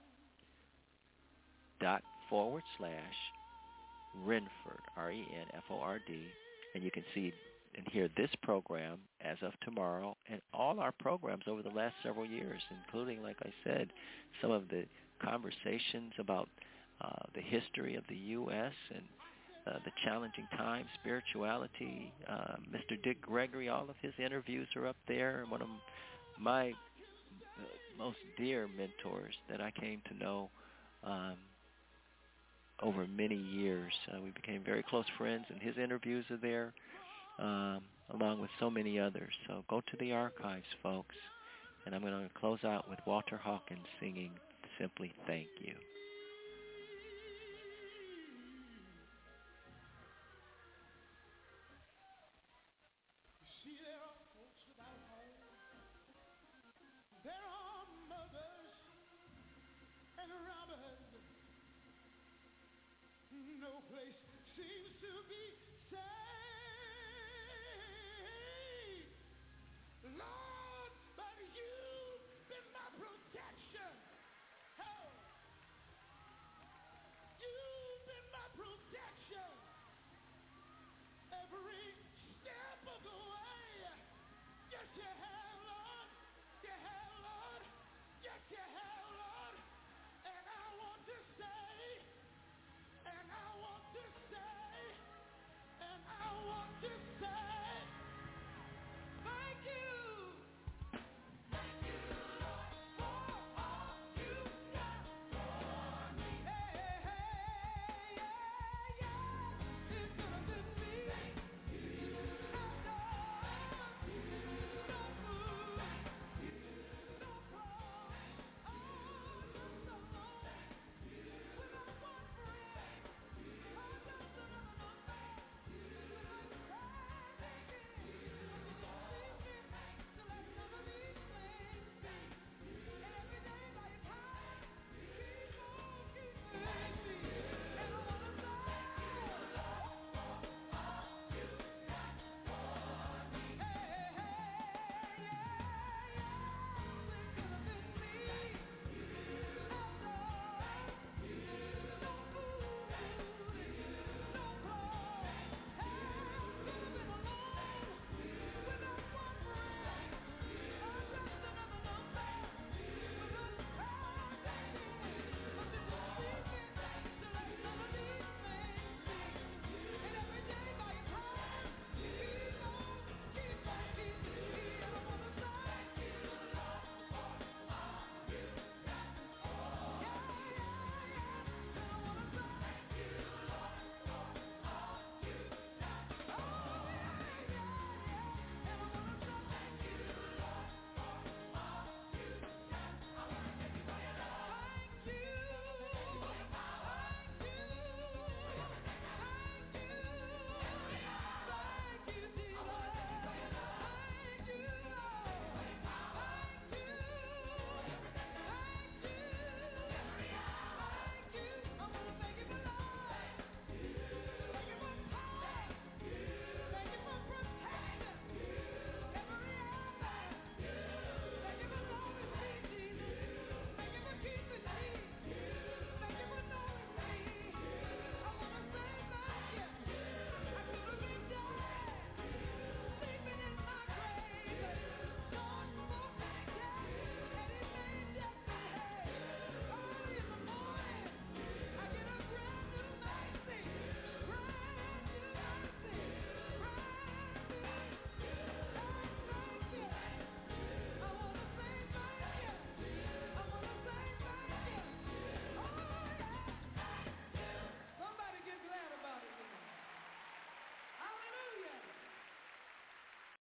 B: dot forward slash Renford, R E N F O R D, and you can see and hear this program as of tomorrow and all our programs over the last several years, including, like I said, some of the conversations about uh, the history of the U S and uh, the challenging times, spirituality. Uh, Mister Dick Gregory, all of his interviews are up there. One of my uh, most dear mentors that I came to know um, over many years. Uh, we became very close friends, and his interviews are there, um, along with so many others. So go to the archives, folks. And I'm going to close out with Walter Hawkins singing Simply Thank You.
H: See, there are folks without home. There are mothers and robbers. No place seems to be